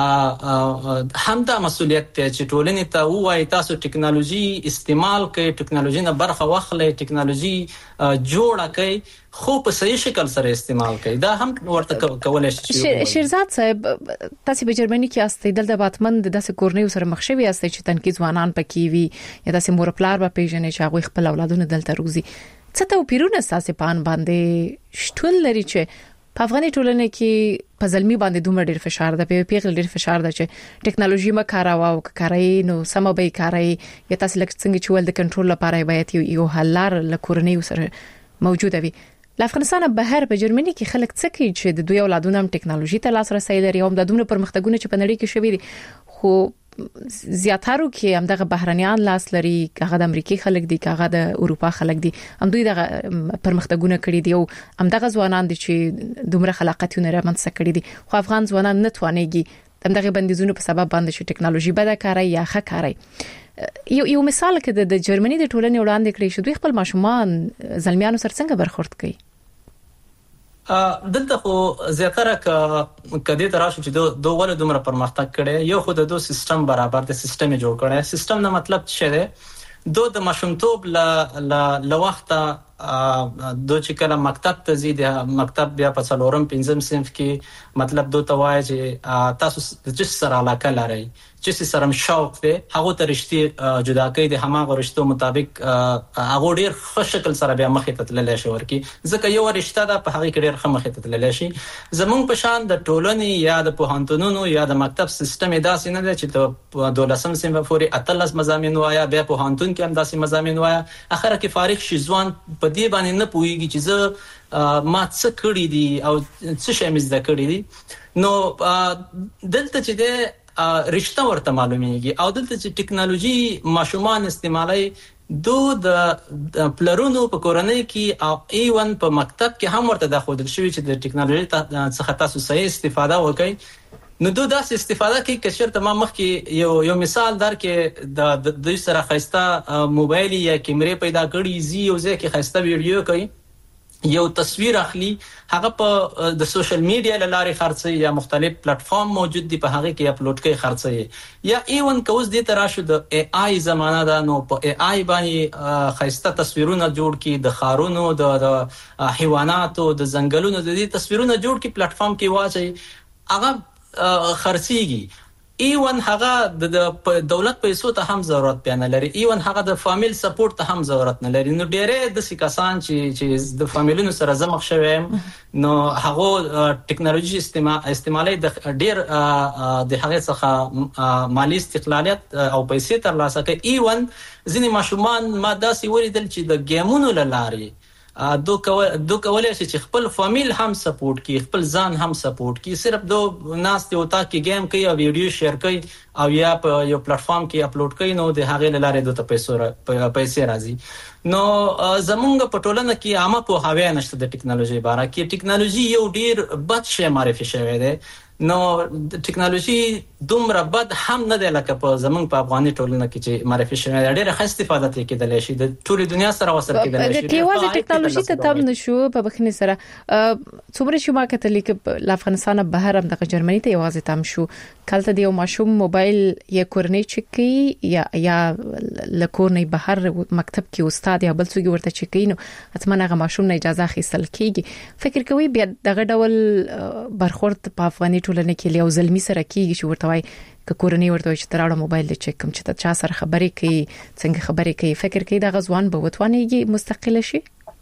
هم دا مسؤلیت دی چې ټولنې ته وایي تاسو ټیکنالوژي استعمال کړئ، ټیکنالوژي نه برخه واخلئ، ټیکنالوژي جوړه کړئ، خو په صحیح شکل سره استعمال کړئ. دا هم ورته کولای شي. شیرزاد صاحب، تاسو په جرمني کې یاستئ، دلته باتمن د داسې کورنۍ سره مخ شوي یاستئ چې تنکي ځوانان پکې وي یا داسې مور پلار به پیژنې چې هغه خپل اولادونه دلته روزي. څه توپیرونه ساسي پان باندې شتون لري چې په افغاني ټولنه کې په ځلمي باندې دومره ډیر فشار ده، په پیغل ډیر فشار ده چې ټیکنالوژي ما کاروه او کاروي نو سم به کاروي، یا تاسو لکه څنګه چې ول د کنټرول لپاره باید یو حلار لکورنۍ سره موجوده وي. ل افغانستان بهر په جرمني کې خلک څه کوي چې د دوی اولادونه هم ټیکنالوژي ته لاسرسي لري، او د دومره پرمختګونه چې په نړۍ کې شوي دي، خو زیاتره کې همدغه بهرنیان لاس لري، هغه د امریکای خلک دي، هغه د اروپا خلک دي، هم دوی د پرمختګونه کړی دي او همدغه ځوانان دي چې دومره خلاقیتونه رامنځته کړی دي. خو افغان ځوانان نه توانېږي همدغه بندیزونو په سبب باندې چې ټیکنالوژي بده کاروي یا ښه کاروي. یو مثال کې د جرمني د ټولنې وړاندې کړی شو، دوی خپل ماشومان زلمیانو سره څنګه برخورد کوي؟ دلته خو زیاتره کدی تراشو چې دوه ول دومره پرمختګ کړي، یو خو د دوه سیستم برابر د سیستم جوړ کړي. سیستم نه مطلب څه دی؟ د ماشومتوب ل وخت دو چې کله مکتب ته ځي د مکتب بیا په 4م 5م صنف کې مطلب دوی ته وایي چې تاسو چې سره علاقه لرئ چې سره شوق دی هغه ته رښتې جدا کوي د هماغه رښتو مطابق هغه ډیر ښه شکل سره بیا مخې ته تللی شي ورکی ځکه یو رښتا ده په هغه کې ډیر ښه مخې ته تللی شي زمونږ په شان د ټولنې یا د پوهنتونونو یا د مکتب سیستم داسې نه دی چې د 12م صنف پورې 18 مضامین وایا بیا پوهنتون کې هم داسې مضامین وایا اخره کې فارغ شي ځوان په دې باندې نه پوهیږي چې زه ما څه کړی دي او څه شی مې زده کړی دي نو دلته چې د رشتہ ورته معلومیږي او دلته چې ټیکنالوژي ماشومان استعمالي د پلرونو په کورنۍ کې او ایون په مکتب کې هم ورته د خودل شوی چې د ټیکنالوژي څخه تاسو صحیح استفاده وکړئ نو داسې استفاده کوي چې شرط ما مخکې یو مثال درکې د دوی سره خسته موبایل یا کیمرې پیدا کړي زی یو ځکه خسته ویډیو کوي یو تصویر اخلي هغه په د سوشل میډیا لارې خرڅي یا مختلف پلیټ فارم موجود دي په هغه کې اپلوډ کوي خرڅي یا ایون کوز دې تراشو د ای آی زمانہ ده نو په ای آی باندې خسته تصویرونه جوړ کی د خارونو د حیواناتو د ځنګلونو د دې تصویرونه جوړ کی پلیټ فارم کې واچي هغه خرڅيږي ایون هغه د دولت پیسو ته هم ضرورت پیانه لري ایون هغه د فامیل سپورټ ته هم ضرورت نه لري نو ډېرې د سکاسان چې د فامیلونو سره زمخ شوم نو هغه ټیکنالوژي استعمالي د ډېر د هغه څخه مالی استقلالیت او پیسې ترلاسه کوي ایون ځینې ماشومان ما داسې ولیدل چې د گیمونو لاري دو کولای شي چې خپل فامیل هم سپورټ کوي خپل ځان هم سپورټ کوي صرف دو ناس ته وتا کې گیم کوي او ویډیو شیر کوي او یا په یو پلیټ فارم کې اپلوډ کوي نو د هغه لارې د پیسې راځي نو زمونږ په ټولنه کې عامه په هاوی نشته د ټیکنالوژي باره کې ټیکنالوژي یو ډیر بد شی معرفي شوی دی نو د ټیکنالوژي دومره بد هم نه دی لکه په زمونږ په افغاني ټولنه کې چې معرفي شوی ډیره ښه استفاده کېدلی شي د ټولې دنیا سره وصل کېدلی شي د یوازې ټیکنالوژي ته تم نشو په بخښنې سره څومره شو ما کتلیک له افغانستان بهر هم د جرمني ته یوازې تم شو کله د یو ماشوم موبایل یا کورنۍ چکی یا لکورنۍ بهر مکتب کې استاد یا بل څوک ورته چکی نو اتمنه هغه ماشوم نه اجازه اخیستل کیږي فکر کوي بیا دغه ډول برخورد په افغاني ټولنه کې یو ظلمي سره کیږي چې ورته وای ک کورنۍ ورته چې تراړه موبایل د چک کوم چې تا چا سره خبرې کوي څنګه خبرې کوي فکر کوي د غزوان به وتوانېږي مستقله شي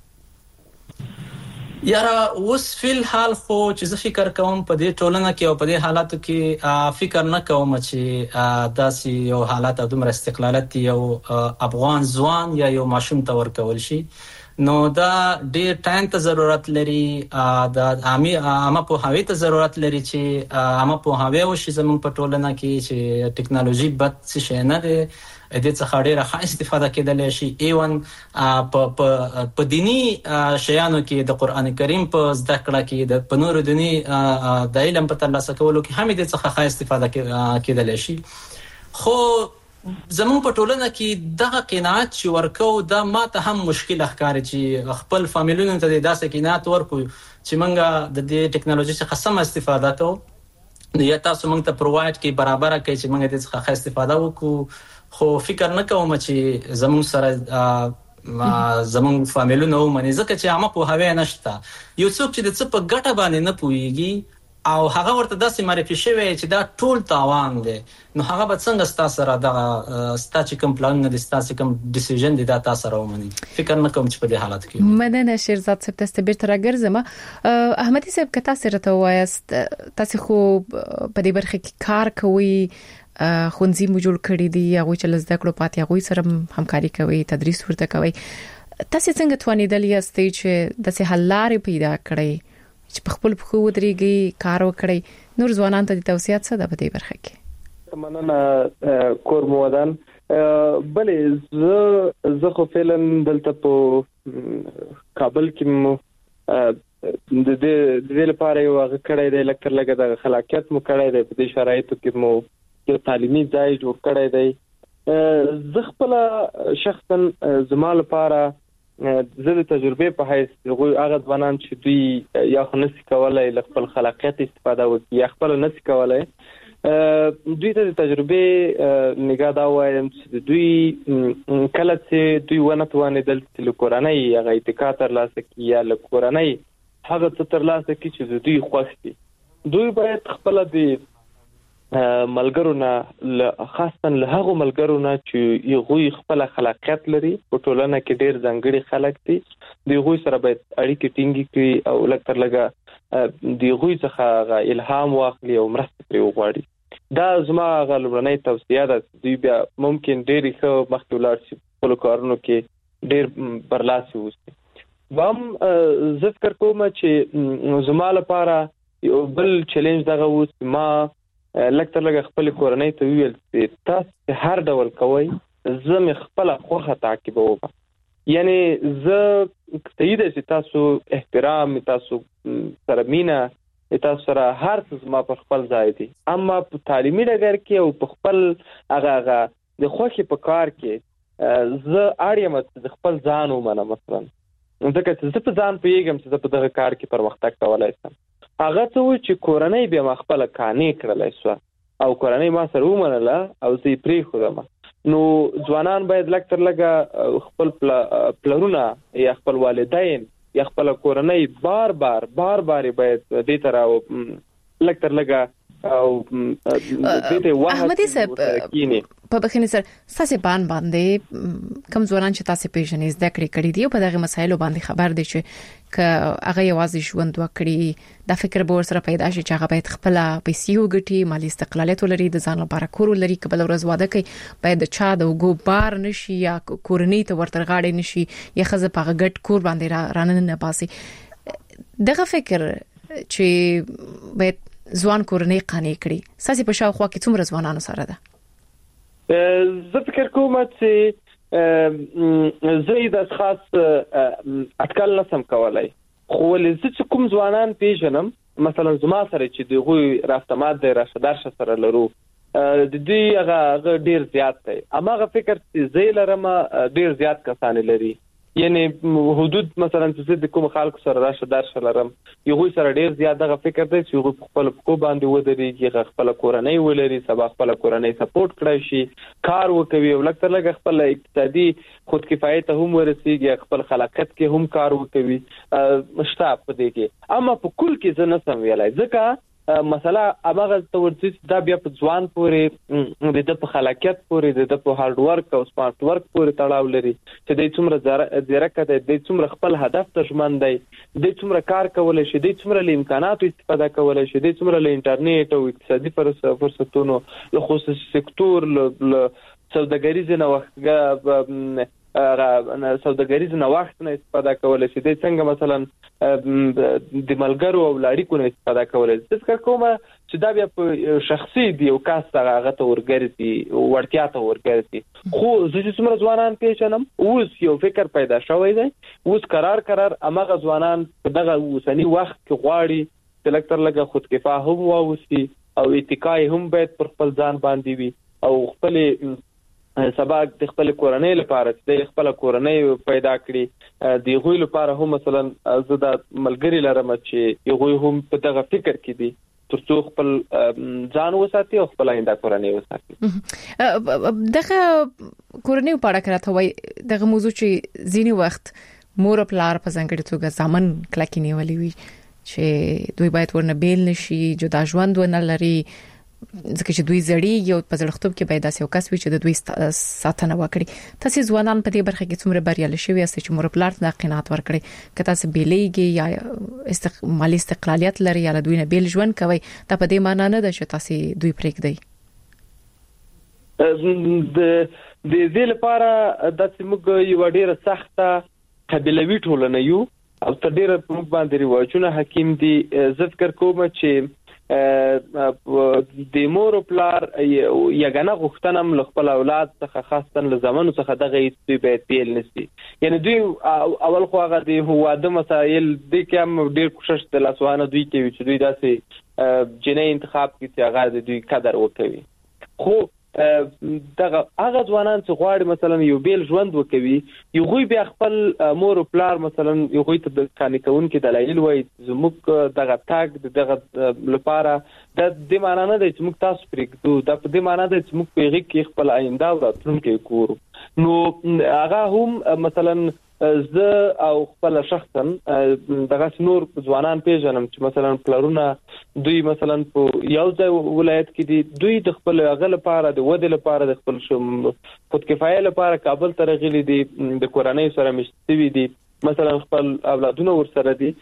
یاره اوس فل حال خو چې زه فکر کوم په دې ټولنه کې او په دې حالاتو کې فکر نه کوم چې داسې یو حالات او دومره استقلالت یو افغان ځوان یا یو ماشوم ته ورکول شي نو دا ډېر ټایم ته ضرورت لري د عامه پوهاوی ته ضرورت لري چې عامه پوهاوی وشي زموږ په ټولنه کې چې ټیکنالوژي بد څه شی نه دی د څخه ډېره ښه استفاده کېدلی شي ایون په دینی شیانو کې د قران کریم په زده کړه کې په نورو دینی د علم په ترلاسه کولو کې هم د څخه ښه استفاده کېدلی شي خو زمون په ټولنه کې دغه قناعت چې ورکو دا ماته هم مشکل ښکاري چې خپل فامیلونو ته داسې قناعت ورکو چې موږ د دې ټیکنالوژي څخه سم استفاده کوو یا تاسو موږ ته پرووایډ کې برابر کوي چې موږ دې څخه استفاده وکړو خو فکر نه کوم چې زمون سره زمون فامیلونو منځ ځکه چې عامه په هوا نشته یو څوک چې د څه په ګټه باندې نه پويږي او هغه ورته داسې معرفي شوی چې دا ټول تاوان دی نو هغه به څنګه ستاسو سره دغه ستاسو کوم پلان نه دي ستاسو کوم ډیسیژن دی دا تاسو سره ومني فکر نه کوم چې په دې حالت کې مننه شیرزاد صاحب تاسو بیرته راګرځم احمدي صاحب که تاسو راته وایست تاسو خو په دې برخه کې کار کوي خونځي مو جوړ کړی دی هغه چې لزده کړو پاتې هغه سره همکاري کوي تدریس ورته کوي تاسو څنګه توانیدل یاستئ چې د څه حل لارې پیدا کړئ چې په خپل خو ودرېږي کار وکړي نور ځوانان ته د توصيات څه ده په دې برخه کې مننه کور مودان بلې زه خو فعلا دلته په کابل کې د دې لپاره یو هغه کړی دی لکه د خلاقیت مو کړی دی په دې شرایطو کې مو یو تعلیمي ځای جوړ کړی دی زه خپل شخصا زما لپاره زه د تجربه په حیث هغه ځوانان چې دوی یا خو نسي کولای خپل خلاقیت استفاده وکړي یا خپل نسي کولای دوی ته د تجربه نگاه دا وایم چې دوی کله چې دوی ونه توانېدل چې له کورنۍ هغه اتکا ترلاسه کړي یا له کورنۍ هغه څه ترلاسه کړي چې دوی خوښ دي، دوی باید خپل د ملګرو نه خاصه له هغه ملګرو نه چې یوغوی خپل خلاقیت لري په ټولنه کې ډېر ځانګړي خلک دي، دوی سره باید اړیکې ټینګې کړي او لکه لږه دوی څخه الهام واخلي او مرسته پرې وغواړي. دا زما غلبرنۍ توصیه ده. دوی بیا ممکن ډېر ښه مخکې ولاړ شي په کارونو کې ډېر برلاسي وي. هم زه فکر کوم چې زما لپاره یو بل چیلنج دغه و چې ما لکه خپل کورنۍ ته ویل چې تاسو هر ډول کوي، زه مې خپل خوخه تعقیبوم. یعنی زه تایید چې تاسو احترام، تاسو سره مینا، تاسو سره هر څه ما په خپل ځای دي، اما په تعلیمي ډګر کې او په خپل هغه د خوخي په کار کې زه اړیم چې خپل ځان ومنم. مثلا ځکه چې زه په ځان پیږم چې زه په دغه کار کې پرمختګ کولای شم. هغه څه و چې کورنۍ بیا ما خپل کانې کړلای شو او کورنۍ ما سره ومنله او زه یې پرېښودم. نو ځوانان باید لږ تر لږه خپل پلرونه یا خپل والدین یا خپل کورنۍ بار بار باید دې ته لږ تر لږه او دې ته احمدي صاحب په بخښنې سره ستاسو باندې کوم ځوانان چې تاسو پیژنې زده کړې دي او په دغه مسایلو باندې خبر دي چې هغه یوازې ژوند وکړي، دا فکر به ورسره پیدا شي چې هغه باید خپل پیسې وګټي، مالی استقلالیت ولري، د ځان لپاره کور ولري، کبل ورځ واده کوي باید د چا د وګو بار نشي یا کورنۍ ته ورترغاړي نشي یا خزه په غټ کور باندې رانه باسي. دغه فکر چې باید ځوان کورنۍ قانع کړي، ساسي په شاوخوا کې څومره ځوانانو سره ده؟ زه فکر کوم چې زه د خاص اټکل نسم کولای، خو لزه کوم ځوانان پیژنم مثلا زما سره چې دغه رافتمات د راشدار سره لرو د دې هغه ډیر زیات دی، اما هغه فکر چې زه لرم ډیر زیات کسان لري. یعنی حدود مثلا چې د کوم خلکو سره راشدار لرم یو سره ډیر زیات دغه فکر دی چې خپل کو باندې ودرېږي، خپل کورنۍ ولري، سبا خپل کورنۍ سپورټ کړی شي، کار وکوي او لکه لږ خپل اقتصادي خود کفایت هم ورسیږي، خپل خلاقیت کې هم کار وکوي مشتاق پدې کې. اما په کل کې زه نسم ویلای ځکه مسله هغه تورځي دا بیا په ځوان پورې د په خلاقیت پورې د په هارد ورک او سمارټ ورک پورې تړاو لري چې د څومره ځیرکه ده، د څومره خپل هدف ته ژمن دی، د څومره کار کولای شي، د څومره له امکاناتو استفاده کولای شي، د څومره له انټرنیټ او اقتصادي فرصتونو له خصوصي سکتور له سوداګریز نوښت نه استفاده کولای شي، د څنګه مثلا د ملګرو او اړیکو نه استفاده کولای شي. ځکه کومه چې دا بیا په شخصي دی او کاس هغه ته ورګرځي ورتیا ته ورګرځي. خو زه چې څومره ځوانان پیژنم اوس یو فکر پیدا شوی دی، اوس قرار امغه ځوانان په دغه اوسنی وخت کې غواړي چې لکه لږه خود کفا هم واوسي او اتکای هم باید پر خپل ځان باندې وي او خپل سبا د خپل کورنۍ لپاره د خپل کورنۍ پیدا کړي، د غوی لپاره هم مثلا زه د ملګری لرم چې یو هم په دغه فکر کې دي ترڅو خپل ځان وساتي او خپل آینده کورنۍ وساتي. دغه کورنۍ په اړه راته وای دغه موضوع چې ځینی وخت مور پلار په ځانګړي توګه ځامن کلکینی ولي وي چې دوی باید ورنه بیل نشي، جدا ژوند ونه لري، ځکه چې دوی زړی یو په زړښتوب کې پیدا سي او کس وي چې د دوی ساتنه وکړي. تاسو ځوانان په دې برخه کې څومره بریالي شوي یاست چې مور پلار ته قناعت ورکړي که تاسو بیلېږي یا مالی استقلالیت لري یا دوی نه بیل ژوند کوي، دا په دې معنی نه ده چې تاسو دوی پرېږدئ. د دې لپاره د موږ یو ډیره سخته قبیلوي ټولنه یو او تر ډیره په موږ باندې رواجونه حکیم دي. زه فکر کوم چې د مور او پلار یګانه غوښتنه خپل اولاد څخه خاصه له زمانو څخه دغه هیڅ باید پیل نشي. یعنی دوی اول خو هغه د هواده مسایل د کوم ډیر کوشش د لاسوانه دوی کوي چې دوی داسې جنې انتخاب کړي چې هغه د دوی قدر وکړي. خو دغه هغه ځوانان چې غواړي مثلا یو بیل ژوند وکوي یو غوي بیا خپل مور او پلار مثلا یو غوي ته د قانوني کوونکو دلایل وایي زموږ دغه تاګ دغه لپاره د دې معنی نه دی چې موږ تاسو پرېږدو د دې معنی دی چې موږ پیغې کې خپل آینده او راتلونکي کورو نو هغه هم مثلا زه او خپل شخصا دغه نور ځوانان پیژنم چې مثلا پلرونه دوی مثلا په یو ځای ولایت کې دي دوی د خپل غل لپاره د ودې لپاره د خپل خود کفایه لپاره کابل ته راغلي دي د کورنۍ سره مشتوي دي مثلا خپل اولادونه ورسره دي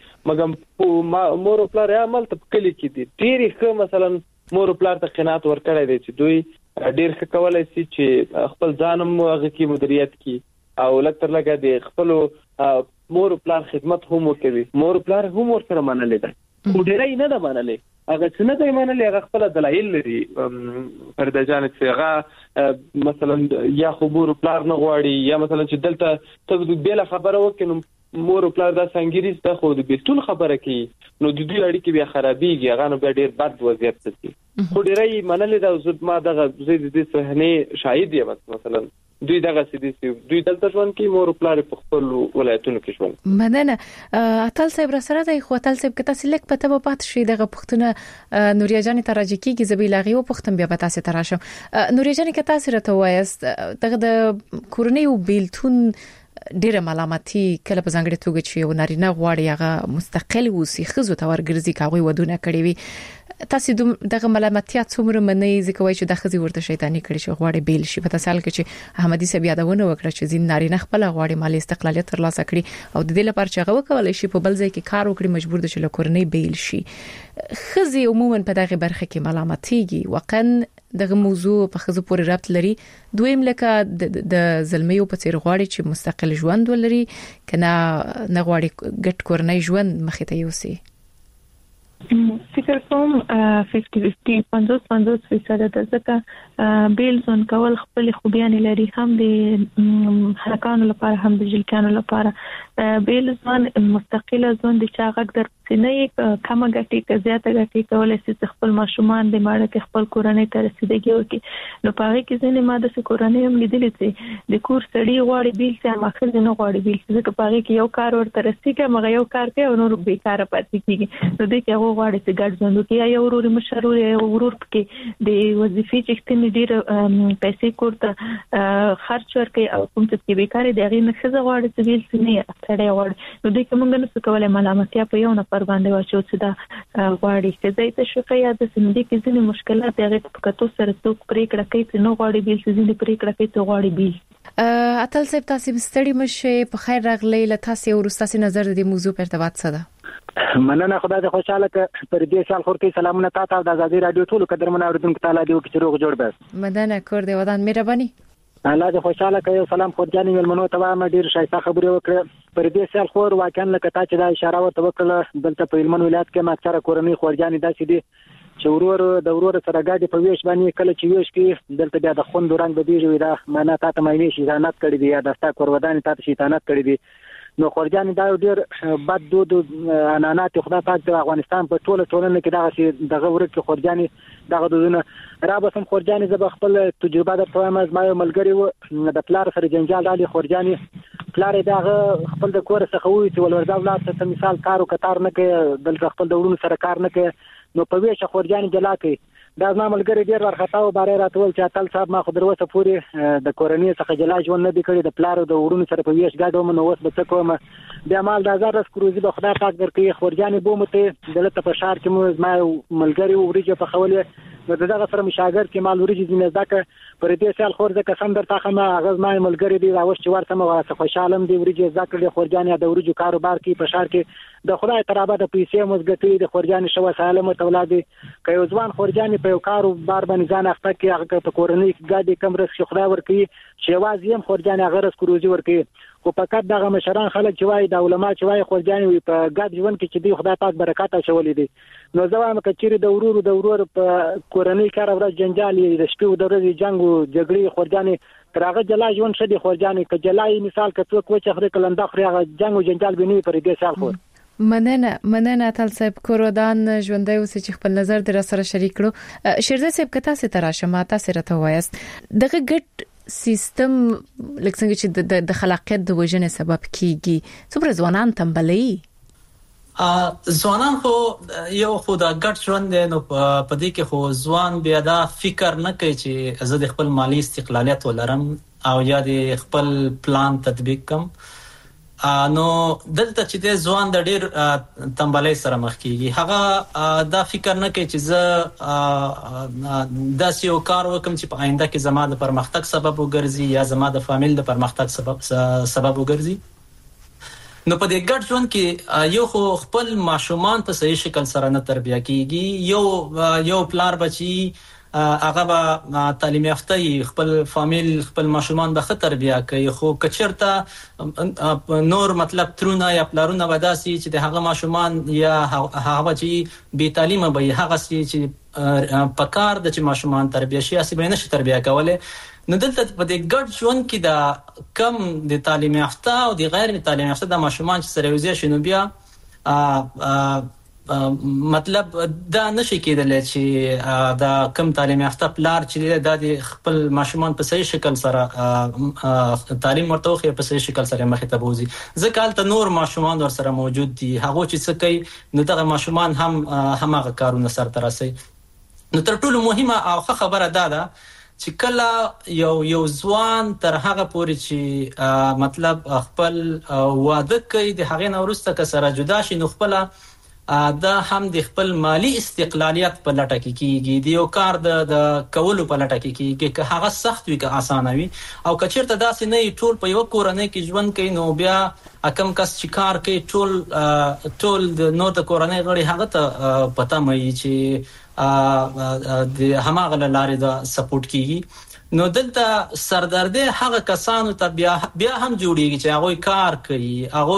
مګم مور او پلار یې عمل ته کلی کې دي ډېر ښه مثلا مور او پلار ته قناعت ورکړی دی چې دوی ډېر ښه کولای شي چې خپل ځانم هغه کې مدیریت کړي او لکتر لګا د خپل مور او پلار خدمت هم وکوي مور او پلار هم ورسره منلې ده خو ډېرای نه ده منلې هغه څه نه ده منلې هغه خپل دلایل لري پرده جان چې هغه مثلا یا خو مور او پلار نه غواړي یا مثلا چې دلته ته بیل خبره وکړي مور او پلار دا څنګه دي خو د بیتون خبره کوي نو د دوی اړیکې بیا خرابېږي هغه نو بیا ډېر بد وضعیت دي خو ډېرای منلې ده زه ما دغه زه د دې صحنه شاهد یم مثلا دوی دغه سدي دوی دلته ژوند کې مور او پلار په خپل ولایتونو کې ژوند مننه اتل صاحب را سره دی خو اتل صاحب کته سلیک پته په پات شي دغه پښتونه نوریا جان تراجی کیږي زبیلاغي او پښتون بیا به تاسو تراشم نوریا جان کته سره ته وایست دغه د کورنۍ او بیلتون ډیره ملامتي کله په ځانګړي توګه چې یو نارینه غواړي هغه مستقل وسی خزو ته ورګرځي کاوی ودونه کړی وي تاسو دغه ملامتیا څومره منئ ځکه وایي چې د خزي ورته شیطانی کړی چې غواړي بیل شي په تاسو کې چې احمدي صاحب یادونه وکړه چې زین نارینه خپل غواړي مالی استقلالیت ترلاسه کړي او د دې لپاره چې هغه وکولای شي په بل ځای کې کار وکړي مجبور دي چې له کورنۍ بیل شي خزي عموما په دغه برخه کې ملامتيږي وقن دغه موضوع په خزو پورې ربط لري دویم لکه د زلمیو په څیر غواړي چې مستقل ژوند ولري کنه نه غواړي ګټ کورنۍ ژوند مخې ته یوسي فکر کوم 50-50 50% د ځکه بیل ځون کول خپل خوبیان لري هم د حرکانو لپاره هم د جلکانو لپاره بیل ځون مستقله ځون د چاغک در سینې کم غټي که زیاته غټي کولای شي خپل ماشومان د ماړه کې خپل کورنۍ ته رسیدګي وکړي نو پاره کې ځینې ماده سه کورنۍ هم لیدلې چې د کور سړی غواړي بیل څه ماخذ نه غواړي بیل ځکه پاره کې یو کار ورته رسیدګي مګر یو کار کوي او نور بیکاره پاتې کیږي نو د کې غواړي چې ګډ ژوند وکړي یا ورور مشرور یا ورور کې د وظیفې چې ستنې ډیر پیسې کوړه خرچ ورکړي او کوم څه بیکاره دی غي نه څه غواړي چې بیل څه نه اړه غواړي نو د کوم نه څه کولای ملامتیا په یو نفر باندې واچو چې دا غواړي چې زه ته شوقه یا د سندې کې ځینې مشکلات هغه په کتو سره څوک پریکړه کوي چې نو غواړي بیل ځینې پریکړه کوي ته غواړي بیل اتل صاحب تاسو ستړي مشه په خیر راغلی له تاسو ورستاسي نظر د موضوع په ارتباط څه ده مننه خدای دې خوشاله ک پر دې سال خور کې سلامونه تاسو د آزادي رادیو ټول قدرمن اوریدونکو تعالی دې وکړي روغ جوړ بس مدنه کور دې ودان مهرباني الله دې خوشاله کوي سلام خورجاني ملمنو ته ما ډیر شایسته خبرې وکړه پر دې سال خور واقعا لکه تا چې دا اشاره ورته وکړه دلته په هلمند ولایت کې ماکثره کورنۍ خورجاني داسې دي چې ورور سره ګاډي په ویش باندې کله چې ویش کې دلته بیا د خوند رنگ بدیږي دا معنا تا ته مې شیطانت کړی دی یا د ستا کورودان تا ته شیطانت کړی دی نو خورجاني دا ډیر بد دود انانات خدای پاک د افغانستان په ټوله ټولنه کې دغه ورکه خورجاني دغه دودونه را به سم خورجاني زب خپل تجربه د پوهه ما یو ملګری و د پلار سره جنجال علي خورجاني پلار دغه خپل د کور څخه وې چې ولوردا ولادت ته مثال کارو کتار نه کوي دلته خپل د ورونو سره کار نه کوي نو په ویشه خورجاني جلا کوي دا ما ملګری ډیر ورختا او بارے راتول چې اتل صاحب ما خو دروسه پوری د کورنۍ څخه جلا ژوند نه دی کړی د پلار او د ورونو سره په ویش گاډو منو وس به کوم بیا مال د 1000 کروزي به خدای پاک درکې خورجاني بومته دلته په شهر کې ما ملګری وريجه په خوله نو دغه سره مشاګر کې مال وريجه دینه ځکه پر دې سال خور ځکه سم درته خمه غز ما ملګری دی راوښ چې ورته مو واسه خوشاله دی وريجه ځکه خورجاني د وريجه کاروبار کې په شهر کې د خدای ترابه د پیسې مزګټي د خورجاني شو سالمه تولادي کوي ځوان خورجاني په کاروبار باندې ځان اخته کې هغه په کورنۍ کې ګاډي کم رس خدای ورکي شواز يم خورجاني غرس کروزي ورکي خو فقط دغه مشران خلک چې وای د علماء چې وای خورجاني وي په ګډ ژوند کې چې دی خدای پاک برکات اچولې دي نو زوام کچيري د ورور په کورنۍ کار ورځ جنجالي د شپې د ورځې جنگ او جګړې خورجاني ترغه جلا ژوند شدي خورجاني ک جلای مثال ک څوک و چې خره کلنده خره جنگ او جنجال بنوي پر دې سال خور مننه تل صاحب کورودان ژوندۍ اوس چې خپل نظر در سره شریک کړو. شیرزاد صاحب کته سي تراشه ماته سره ته وایست دغه ګټ سیستم لکه څنګه چې د خلاقیت د وژنې سبب کیږي څومره ځوانان تنبلي ځوانان خو یو خو دا ګډ ژوند دی نو په دې کې خو ځوان بیا دا فکر نه کوي چې زه د خپل مالی استقلالیت ولرم او یا د خپل پلان تطبیق کوم. نو دلته چې د ځوان د ډیر تنبلۍ سره مخ کیږي هغه دا فکر نه کوي چې زه داسې یو کار وکم چې په آینده کې زما د پرمختګ سبب وګرځي یا زما د فامیل د پرمختګ سبب وګرځي. نو په دې ګډ ژوند کې یو خو خپل ماشومان په صحیح شکل سره نه تربیه کیږي. یو پلار بچي هغه به تعلیم یافته خپل فامیل خپل ماشومان به ښه تربیه کوي خو کچرته نور مطلب ترونه یا پلارونه به داسي چې د هغه ماشومان یا هغه بچي بې تعلیمه به هغه چې په کار د چې ماشومان تربیه شي اسی به نشي تربیه کوله. نو دلته په دې ګډ ژوند کې دا کم د تعلیم یافته او د غیر تعلیم یافته د ماشومان چې سره یوځای شي نو بیا مطلب دا نشي کېدلی چې دا کم تعلیم یافته پلار چې د خپل ماشومان په صحیح شکل سره تعلیم ورته وخی په صحیح شکل سره مخې ته بوزي. ځکه هلته نور ماشومان ور سره موجود دي هغه چې څه کوي نو دغه ماشومان هم هغه کارونه سرته رسوي. نو تر ټولو مهمه او ښه خبره ده چې کله یو ځوان تر هغه پورې چې مطلب خپل واده کوي د هغې نه وروسته که سره جدا شي نو خپله دا هم د خپل مالی استقلالیت په لټه کې کیږي د یو کار د کولو په لټه کې کیږي که هغه سخت وي که آسانه وي او که چیرته داسې نه ټول په یو کورنۍ کې ژوند کوي نو بیا کم کس چې کار کوي ټول د نور د کورنۍ غړي هغه ته پته مې چې د هماغه لارې د سپورټ کیږي. نو دلته سردردي هغه کسانو ته بیا هم جوړیږي چې هغه کار کوي هغه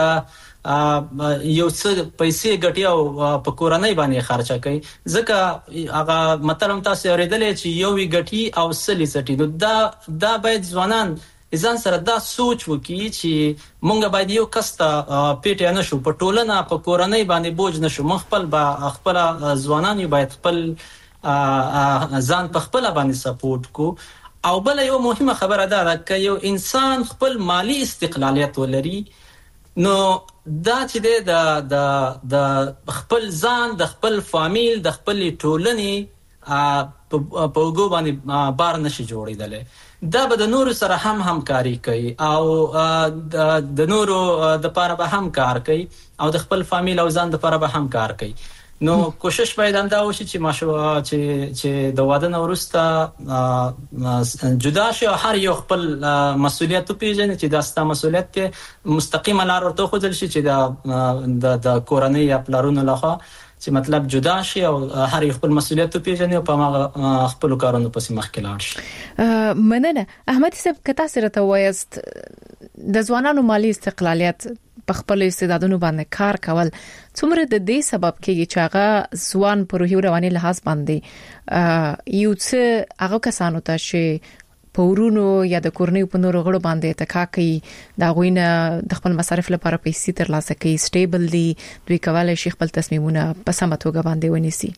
یو څه پیسې ګټي او په کورنۍ باندې خرچه کوي. ځکه هغه مطلب تاسو اوریدلې چې یو وی ګټي او سلی سټي نو دا باید ځوانان ځان سره دا سوچ وکړي چې مونږ باید یو کس ته پیټه نه شو په ټولنه په کورنۍ باندې بوج نشو مخ خپل ځوانان یو باید خپل ځان په خپل باندې سپورټ کو. او بل یو مهمه خبره ده چې یو انسان خپل مالی استقلالیت ولري نو دا چې د خپل ځان د خپل فامیل د خپل ټولنې په وګو باندې بار نشي جوړېدلی. دا به د نورو سره هم همکاري کوي او د نورو د پاره به هم کار کوي او د خپل فامیل او ځان د پاره به هم کار کوي. نو کوشش باید همدا وشي چې د واده نه وروسته جدا شي او هر یو خپل مسؤلیت وپېژني چې دا ستا مسؤلیت دی مستقیمه لار ورته وښودل شي چې د کورنۍ یا پلارونو لخوا چې مطلب جدا شي او هر یو خپل مسؤلیت وپېژني او په هغه خپل کارونو پسې مخکې لاړ شي. مننه احمد صاحب کته سره ته وایست د ځوانانو مالی استقلالیت په خپل استعدادونو باندې کار کول څومره د دې سبب کېږي چې هغه ځوان په روحي رواني لحاظ باندې یو څه هغه کسانو ته چې پورونو یا د کورنۍ په نورو غړو باندې تکا کوي دا غوینه د خپل مصارف لپاره پیسې ترلاسه کوي سټیبل دي دوی کولای شي خپل تصمیمونه په سمه توګه باندې ونیسي.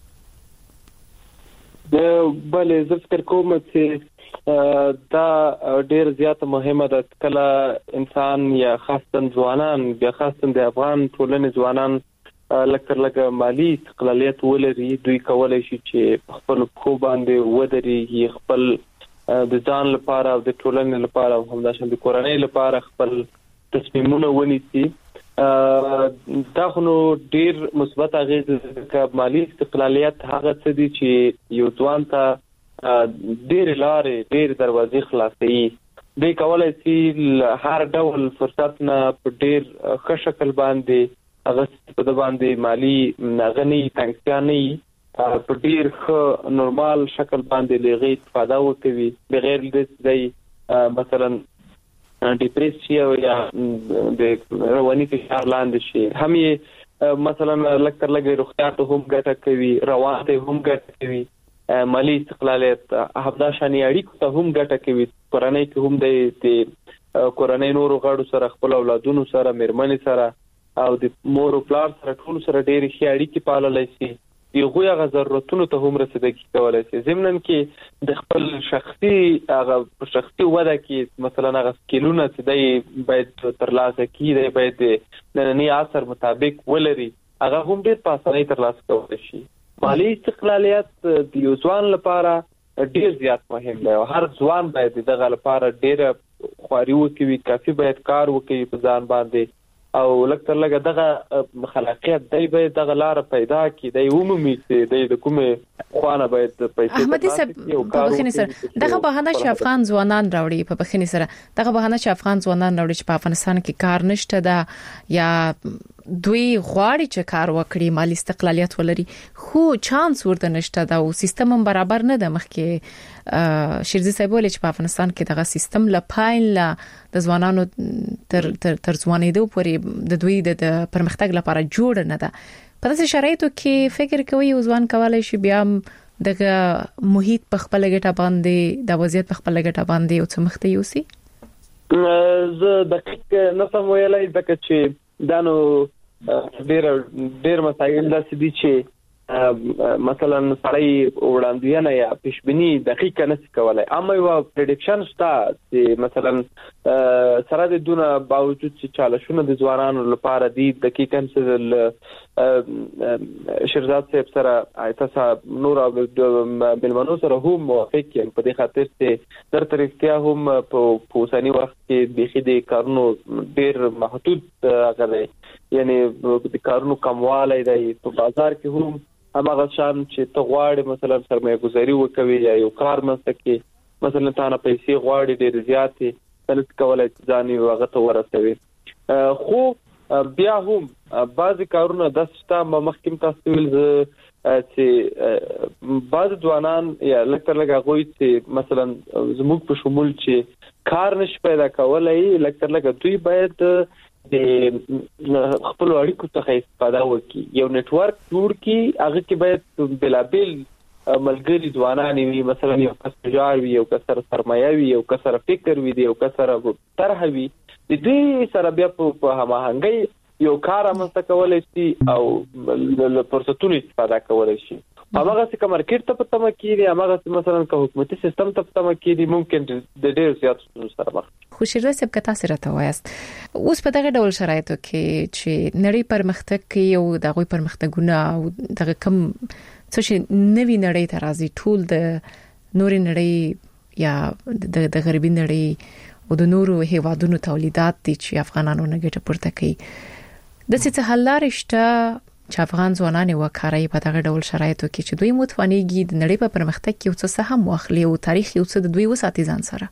بله زه فکر کوم چې دا ډیر زیاته مهمه ده کله انسان یا خاصه ځوانان بیا خاصه د افغان ټولنې ځوانان لکه مالی استقلالیت ولري دوی کولای شي چې خپل خو باندې ودرېږي خپل د ځان لپاره او د ټولنې لپاره او همداشان د کورنۍ لپاره خپل تصمیمونه ونیسي. دا خو ډیر مثبت اغیز د مالی استقلالیت هغه څه دي چې یو ځوان ته ډیر لارې ډیر دروازې خلاصوي. دوی کولای شي هر ډول فرصت نه په ډیر ښه شکل باندې هغه په باندې مالی غني تنګیا نه په ډیر ښه نورمال شکل باندې لغې استفاده وکوي بغیر د دې مثلا ډیپریشن یا د رواني فشار لاندې شي هم مثلا لکه روغتیا ته هم ګټه کوي روان ته هم ګټه کوي مالی استقلالیت هفدا شانی اړیکو ته هم ګټه کوي کورنۍ کې هم د کورنۍ نورو غړو سره خپل اولادونو سره مېرمنې سره او د مور او پلار سره ټول سره ډېر ښه اړیکې پاللای شي یو هغه ضرورتونو ته هم رسیدګي کولای شي ضمن کې د خپل شخصي وده کې مثلا هغه سکیلونه چې دی باید ترلاسه کړي باید د ننني عصر مطابق ولري هغه هم ډېر په اسانۍ ترلاسه کولای شي مالي استقلالیت د یو ځوان لپاره ډېر زیات مهم دی او هر ځوان باید دغه لپاره ډېر خواري وکړي کافي باید کار وکړي په ځان باندې او لکه لږه دغه خلاقیت دی باید دغه لار پیدا کړي دی عمومي چې د کومه خوانه باید پیسې احمدي صاحب په بخښنې سره دغه بهانه چې افغان ځوانان راوړي په بخښنې سره دغه بهانه چې افغان ځوانان راوړي چې په افغانستان کې کار نشته دا یا دوی غواړي چې کار وکړي مالی استقلالیت ولري خو چانس ورته نشته دا او سیستم هم برابر نه ده مخکې شیرزي صاحب ولې چې په افغانستان کې دغه سیستم لپاره د ځوانانو تر ځوانېدو پورې د دوی د پرمختګ لپاره جوړ نه ده په داسې شرایطو کې فکر کوي او ځوان کولای شي بیا دغه محیط په خپل ګټه باندې د وضعیت په خپل ګټه باندې او څه مخته یوسي زه دقیق نه سم ویلای ځکه چې دانو ډېر مسایل داسې دي چې مثلا سړی وړاندوینه یا پیشبینی دقیقه نشي کولای اما یو پریډکشن شته چې مثلا سره د دونه باوجود چې چالشونه د ځوانانو لپاره دي دقیقاً چې شیرزاد صاحب سره تاسو نور بلمنو سره هم موافق یم په دې خاطر چې در طریقیا هم په اوسنی وخت کې بيخي د کارونو ډېر محدود غوړي یعنی د کارونو کموالی دی په بازار کې هم هغه شان چې ته غواړې مثلا سرمایه گذاري وکوي یا یو کار مسته کې مثلا تا نه پیسې غواړي ډېر زیاتې تلت کولای ځان یو هغه ته ورسوي خو بیا هم بعضی کارونه د سیستم مخکیم تاسو ویل چې بعض ځوانان یا لکه غوي چې مثلا زموږ په شمول چې کار نش پیدا کولای لکه دوی باید د خپل اړیکو څخه استفاده وکړي یو نتورک جوړ کړي هغه کې باید بلابل ملګری ځوانان وي مثلا یو کس تجار وي یو کس سرمایه وي یو کس فکر وي یو کس طرح وي د دې سره بیا په هماهنګي یو کار امسته کولای شي او له فرصتونو استفاده کولای شي هغه څه مارکیټ ته پته مکیږي هغه مثلا که حکومتي سیستم ته پته مکیږي ممکن د ډېر زیات سره مخ خو شیرزاد صاحب کته سره ته وایست اوس په دغه ډول شرایطو کې چې نړۍ پرمختګ کوي او دغه پرمختګونه او دغه کم څه چې نوی نړۍ ته راځي ټول د نوري نړۍ یا د غربي نړۍ او د نورو هیوادونو تولیدات دي چې افغانانو نه ګټه پورته کوي د څه حل لارې شته چې افغان ځوانان وکړي په دغه ډول شرایطو کې چې دوی متوانيږي د نړۍ په پرمختګ کې څه سهم واخلي او تاریخ یو څه د دوی وساتي ځان سره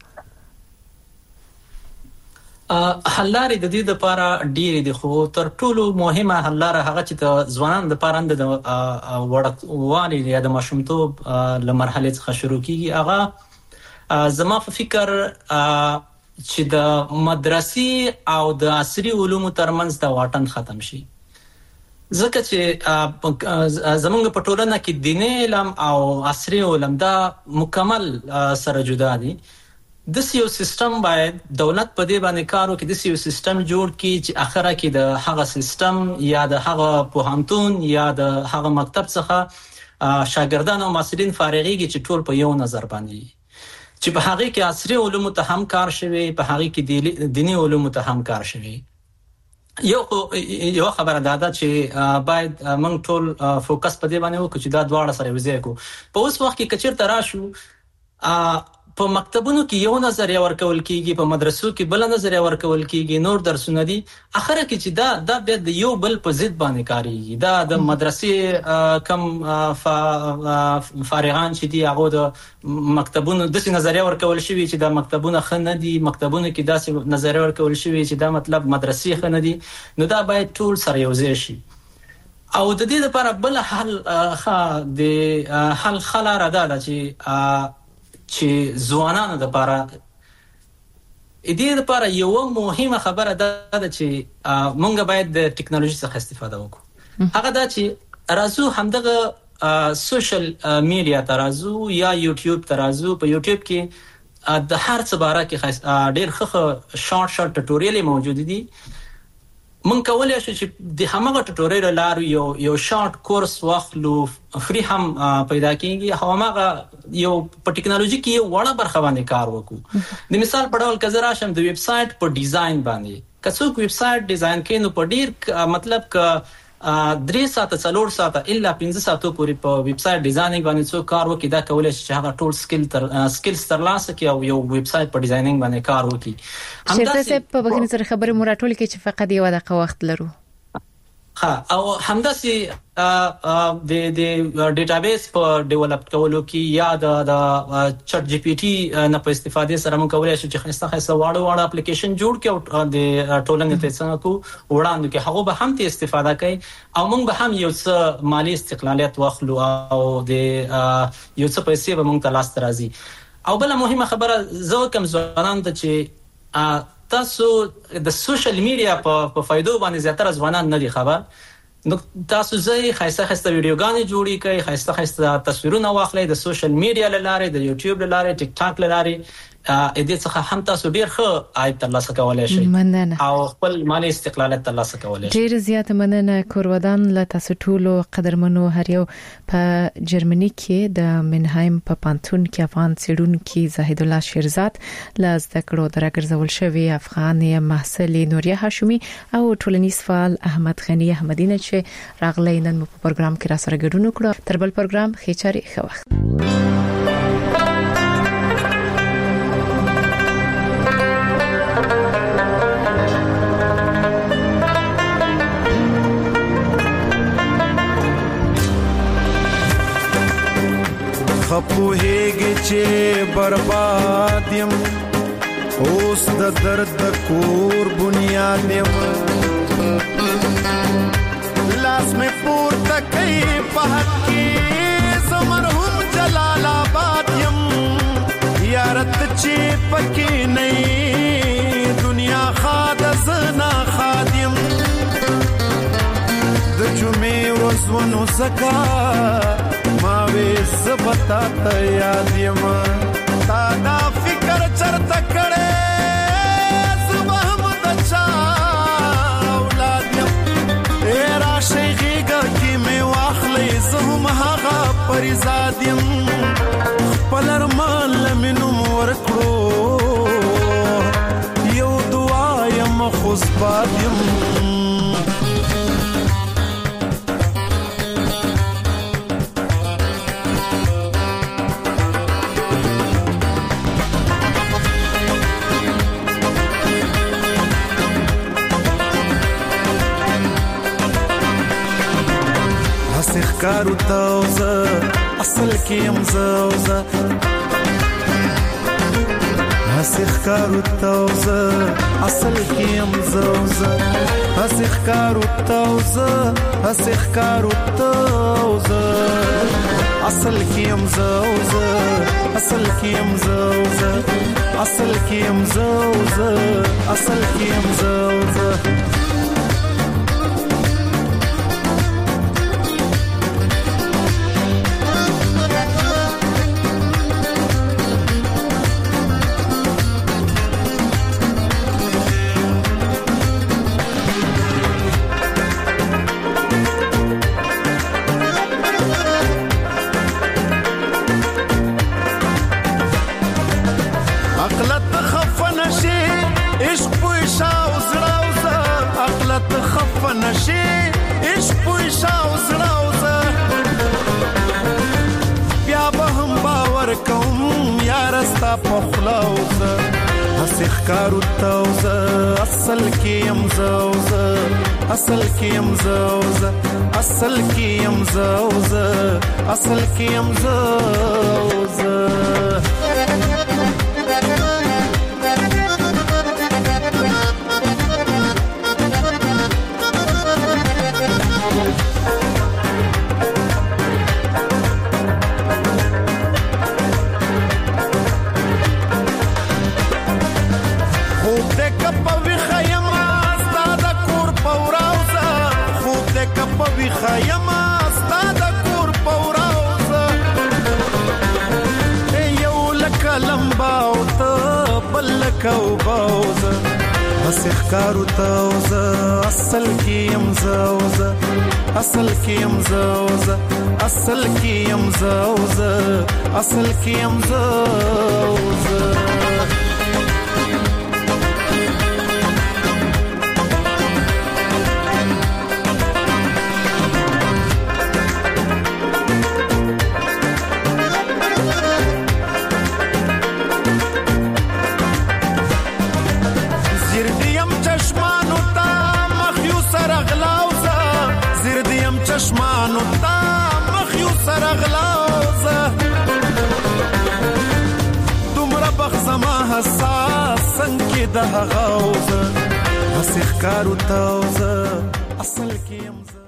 حل لارې د دې لپاره ډېرې دي خو تر ټولو مهمه حل لاره هغه چې د ځوانانو لپاره د وړوالي یا د ماشومتوب له مرحلې څخه شروع کیږي هغه زما په فکر چې د مدرسې او د عصري علومو ترمنځ د واټن ختم شي ځکه چې زمونږ په ټولنه کې دیني علم او عصري علم دا مکمل سره جدا دي د یو سیستم باید دولت په دې باندې کار وکړي د یو سیستم جوړ کړي چې اخره کې د هغه سیستم یا د هغه پوهنتون یا د هغه مکتب څخه شاګردان او محصلین فارغيږي چې ټول په یو نظر باندې چې په هغه کې عصري علوم ته هم کار شوی په هغه کې دینی علوم ته هم کار شوی یو خبره ده چې باید موږ ټول فوکس په دې باندې وکړو چې دا دواړه سره وزې کو په اوس وخت کې کچیر تراشو په مکتبونو کې یو نظریه ورکول کیږي په مدرسو کې بل نظریه ورکول کیږي نور درسونه دي اخره کې چې دا د یو بل په ضد باندې کاریږي دا د مدرسې کم فارغان چې دي هغه د مکتبونو د نظریه ورکول شوی چې دا مکتبونه خنه دي مکتبونو کې داسې نظریه ورکول شوی چې دا مطلب مدرسې خنه دي نو دا باید ټول سره یوځای شي او د دې لپاره بل حل خلاره ده چې ځوانانو لپاره دې لپاره یو مهمه خبره ده چې مونږ باید د ټکنالوژي څخه استفاده وکړو هغه دا چې رازو همدغه سوشل میډیا ترازو یا یوټیوب ترازو په یوټیوب کې د هر څه باره کې ډېر ښه شارټ ټوټوریال موجود دي مونږ کولای شو چې د همغه ټوټوریال لارو یو شارټ کورس واخلو فری هم پیدا کیږي همغه یو په ټکنالوژي کې یو وړه برخه باندې کار وکړو د مثال په ډول کزر راشم د ویب سټ په ډیزاین باندې کڅوک ویب سټ ډیزاین کوي نو په ډیر مطلب ک 3 ساعته 4 ساعته الا 15 ساعته پورې په ویب سټ ډیزاینینګ باندې څو کار وکړي دا کولای شي چې هغه ټول سکلز ترلاسه کړي او یو ویب سټ په ډیزاینینګ باندې کار وکړي همداسې په بګنې سره خبرې مراټول کې چې فقط یو دقیقه وخت لرو او همداسې د ډیټابیس په ډیولپ کولو کې یا د چټ جی پی ټی نه په استفاده سره موږ کولای شو چې خاصه واړه اپلیکیشن جوړ کړو او د ټولنې ته څنګه وړاندې کې هغه به هم ته استفاده کوي او موږ به هم یو څه مالی استقلالیت واخلو او د یو څه پیسې به موږ ته لاس راځي او بل مهمه خبره زه کوم ځوانان ته چې تاسو د سوشل میډیا په فائدو باندې زیاتره ځوانان نه دي خبر نو تاسو زه خاصه ویډیوګانې جوړی کوي خاصه تصویرونه واخلئ د سوشل میډیا لاره د یوټیوب لاره ټیک ټاک لاره دې څخه هم تاسو ډیر ښه عاید ترلاسه کولای شئ او خپل مالی استقلالیت ترلاسه کولای شئ ډیر زیات مننه کورودان له تاسو ټولو قدرمنو هر یو په جرمني کې د منهایم په پانتون کې افغان سیډونکو زاهد الله شیرزاد له زده کړو درګرځول شوی افغان محصل نوریه هاشمي او ټولنیز فعال احمد غنی احمدی نه چې راغلی نن په پروګرام کې را سره ګډون وکړو تر بل پروګرام خېچاري خو وخت خپوهیږي چې برباد یم اوس د درد د کور بنیاد یم لاس می پورته کوي په حق کې زمرهم جلال آباد یم یارت چې پکې نه دنیا خاد زنا خادم د جمعې ورځونو زکا ما وې زبتا ته یاد یم تا دا فکر چرته کړې زبهم د چا اولاد یم را شيغه کې مې واخلې زهم هغه پریزاد یم خپل ارمان لمنم ورکړو یو دعا یم خوشباد یم کارو تاوزه اصل کیم زوزه هسخ کارو تاوزه اصل کیم زوزه هسخ کارو تاوزه هسخ کارو تاوزه اصل کیم زوزه اصل کیم زوزه اصل کیم زوزه اصل کیم زوزه کارو تاوزه اصل کیم زوزه اصل کیم زوزه اصل کیم زوزه اصل کیم زوزه سخکارو توزه اصل کې يمزوزه اصل کې يمزوزه اصل کې يمزوزه اصل کې يمزوزه چشمانو تا مخیو سرغلوزه دومره بخزما حساس څنګه د غوزه اسخکارو توزه اصل کې